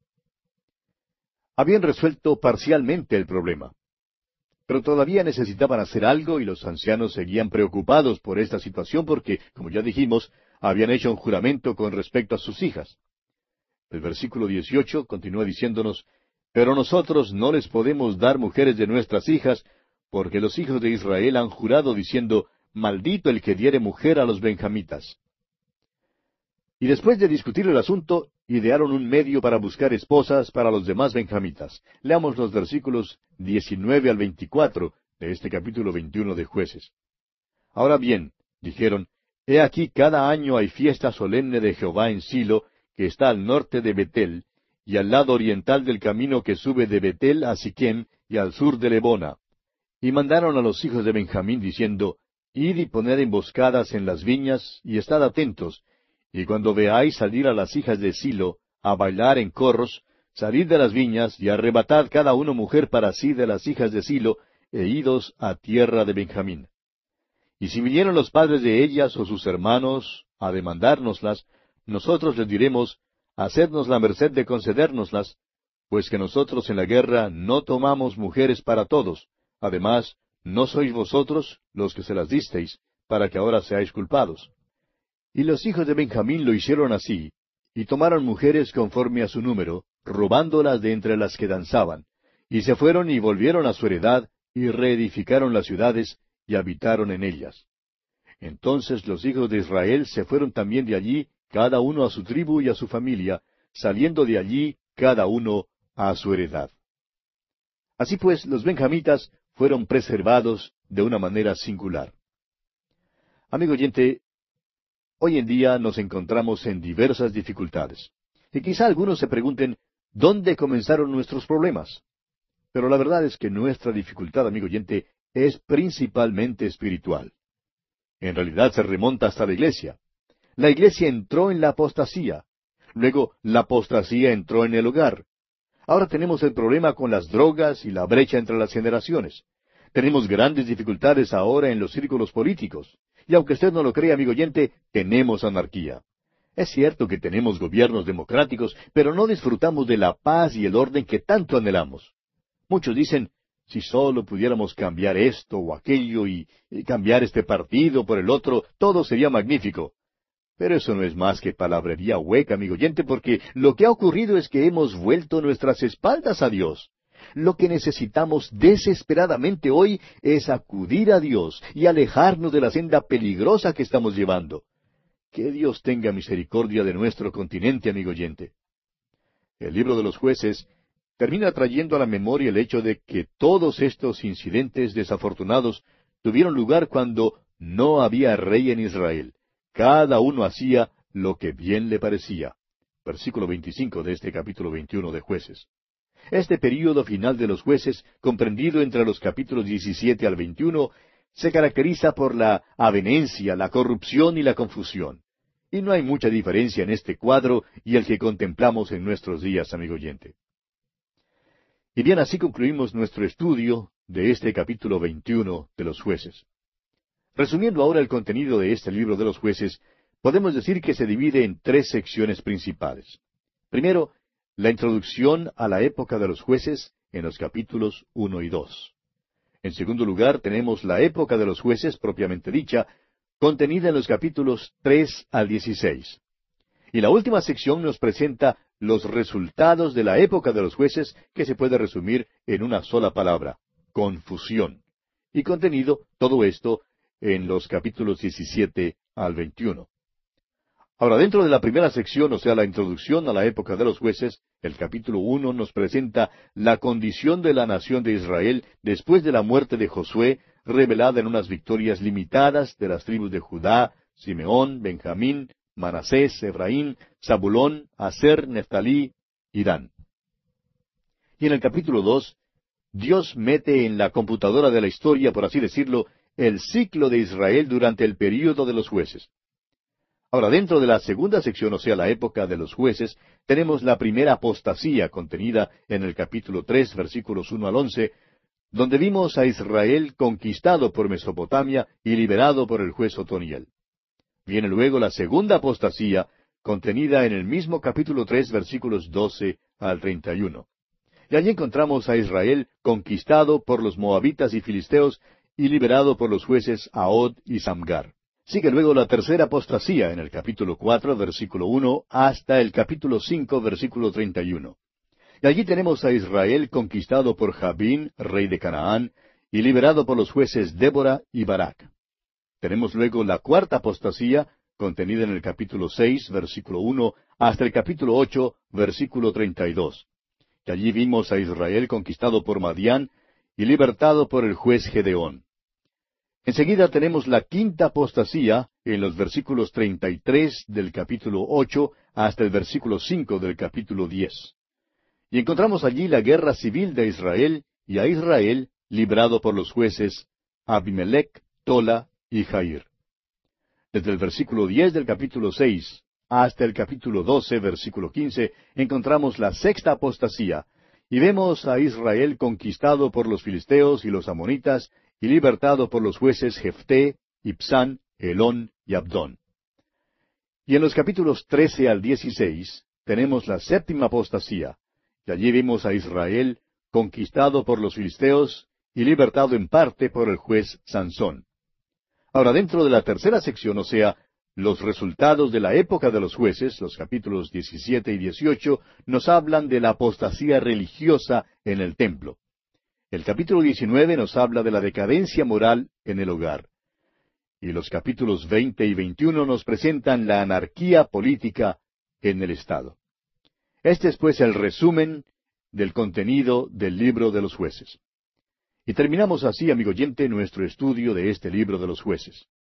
Speaker 1: Habían resuelto parcialmente el problema, pero todavía necesitaban hacer algo y los ancianos seguían preocupados por esta situación porque, como ya dijimos, habían hecho un juramento con respecto a sus hijas. El versículo dieciocho continúa diciéndonos, pero nosotros no les podemos dar mujeres de nuestras hijas, porque los hijos de Israel han jurado diciendo, maldito el que diere mujer a los benjamitas. Y después de discutir el asunto, idearon un medio para buscar esposas para los demás benjamitas. Leamos los versículos diecinueve al veinticuatro de este capítulo veintiuno de Jueces. Ahora bien, dijeron, he aquí cada año hay fiesta solemne de Jehová en Silo, que está al norte de Betel, y al lado oriental del camino que sube de Betel a Siquem, y al sur de Lebona. Y mandaron a los hijos de Benjamín diciendo, id y poned emboscadas en las viñas, y estad atentos, y cuando veáis salir a las hijas de Silo a bailar en corros, salid de las viñas y arrebatad cada uno mujer para sí de las hijas de Silo, e idos a tierra de Benjamín. Y si vinieron los padres de ellas o sus hermanos a demandárnoslas, nosotros les diremos, hacednos la merced de concedérnoslas, pues que nosotros en la guerra no tomamos mujeres para todos, además, no sois vosotros los que se las disteis, para que ahora seáis culpados. Y los hijos de Benjamín lo hicieron así, y tomaron mujeres conforme a su número, robándolas de entre las que danzaban, y se fueron y volvieron a su heredad, y reedificaron las ciudades, y habitaron en ellas. Entonces los hijos de Israel se fueron también de allí, cada uno a su tribu y a su familia, saliendo de allí cada uno a su heredad. Así pues, los benjamitas fueron preservados de una manera singular. Amigo oyente, hoy en día nos encontramos en diversas dificultades. Y quizá algunos se pregunten, ¿dónde comenzaron nuestros problemas? Pero la verdad es que nuestra dificultad, amigo oyente, es principalmente espiritual. En realidad se remonta hasta la iglesia. La iglesia entró en la apostasía. Luego la apostasía entró en el hogar. Ahora tenemos el problema con las drogas y la brecha entre las generaciones. Tenemos grandes dificultades ahora en los círculos políticos. Y aunque usted no lo crea, amigo oyente, tenemos anarquía. Es cierto que tenemos gobiernos democráticos, pero no disfrutamos de la paz y el orden que tanto anhelamos. Muchos dicen, si solo pudiéramos cambiar esto o aquello y, y cambiar este partido por el otro, todo sería magnífico. Pero eso no es más que palabrería hueca, amigo oyente, porque lo que ha ocurrido es que hemos vuelto nuestras espaldas a Dios. Lo que necesitamos desesperadamente hoy es acudir a Dios y alejarnos de la senda peligrosa que estamos llevando. Que Dios tenga misericordia de nuestro continente, amigo oyente. El libro de los Jueces termina trayendo a la memoria el hecho de que todos estos incidentes desafortunados tuvieron lugar cuando no había rey en Israel. Cada uno hacía lo que bien le parecía. Versículo veinticinco de este capítulo veintiuno de Jueces. Este período final de los Jueces, comprendido entre los capítulos diecisiete al veintiuno, se caracteriza por la avenencia, la corrupción y la confusión. Y no hay mucha diferencia en este cuadro y el que contemplamos en nuestros días, amigo oyente. Y bien, así concluimos nuestro estudio de este capítulo veintiuno de los Jueces. Resumiendo ahora el contenido de este libro de los Jueces, podemos decir que se divide en tres secciones principales. Primero, la introducción a la época de los jueces en los capítulos uno y dos. En segundo lugar, tenemos la época de los jueces propiamente dicha, contenida en los capítulos tres al dieciséis. Y la última sección nos presenta los resultados de la época de los jueces, que se puede resumir en una sola palabra: confusión. Y contenido todo esto en los capítulos diecisiete al veintiuno. Ahora, dentro de la primera sección, o sea, la introducción a la época de los jueces, el capítulo uno nos presenta la condición de la nación de Israel después de la muerte de Josué, revelada en unas victorias limitadas de las tribus de Judá, Simeón, Benjamín, Manasés, Efraín, Zabulón, Aser, Neftalí y Dan. Y en el capítulo dos, Dios mete en la computadora de la historia, por así decirlo, el ciclo de Israel durante el período de los jueces. Ahora, dentro de la segunda sección, o sea, la época de los jueces, tenemos la primera apostasía contenida en el capítulo tres, versículos uno al once, donde vimos a Israel conquistado por Mesopotamia y liberado por el juez Otoniel. Viene luego la segunda apostasía, contenida en el mismo capítulo tres, versículos doce al treinta y uno. Y allí encontramos a Israel conquistado por los moabitas y filisteos y liberado por los jueces Ahod y Samgar. Sigue luego la tercera apostasía en el capítulo cuatro, versículo uno, hasta el capítulo cinco, versículo treinta y uno. Y allí tenemos a Israel conquistado por Jabín, rey de Canaán, y liberado por los jueces Débora y Barak. Tenemos luego la cuarta apostasía, contenida en el capítulo seis, versículo uno, hasta el capítulo ocho, versículo treinta y dos. Y allí vimos a Israel conquistado por Madián y libertado por el juez Gedeón. Enseguida tenemos la quinta apostasía en los versículos treinta y tres del capítulo ocho hasta el versículo cinco del capítulo diez. Y encontramos allí la guerra civil de Israel y a Israel librado por los jueces Abimelech, Tola y Jair. Desde el versículo diez del capítulo seis hasta el capítulo doce, versículo quince, encontramos la sexta apostasía, y vemos a Israel conquistado por los filisteos y los amonitas, y libertado por los jueces Jefté, Ibsán, Elón y Abdón. Y en los capítulos trece al dieciséis tenemos la séptima apostasía, y allí vimos a Israel conquistado por los filisteos y libertado en parte por el juez Sansón. Ahora, dentro de la tercera sección, o sea, los resultados de la época de los jueces, los capítulos diecisiete y dieciocho, nos hablan de la apostasía religiosa en el templo. El capítulo diecinueve nos habla de la decadencia moral en el hogar. Y los capítulos veinte y veintiuno nos presentan la anarquía política en el Estado. Este es pues el resumen del contenido del libro de los jueces. Y terminamos así, amigo oyente, nuestro estudio de este libro de los jueces.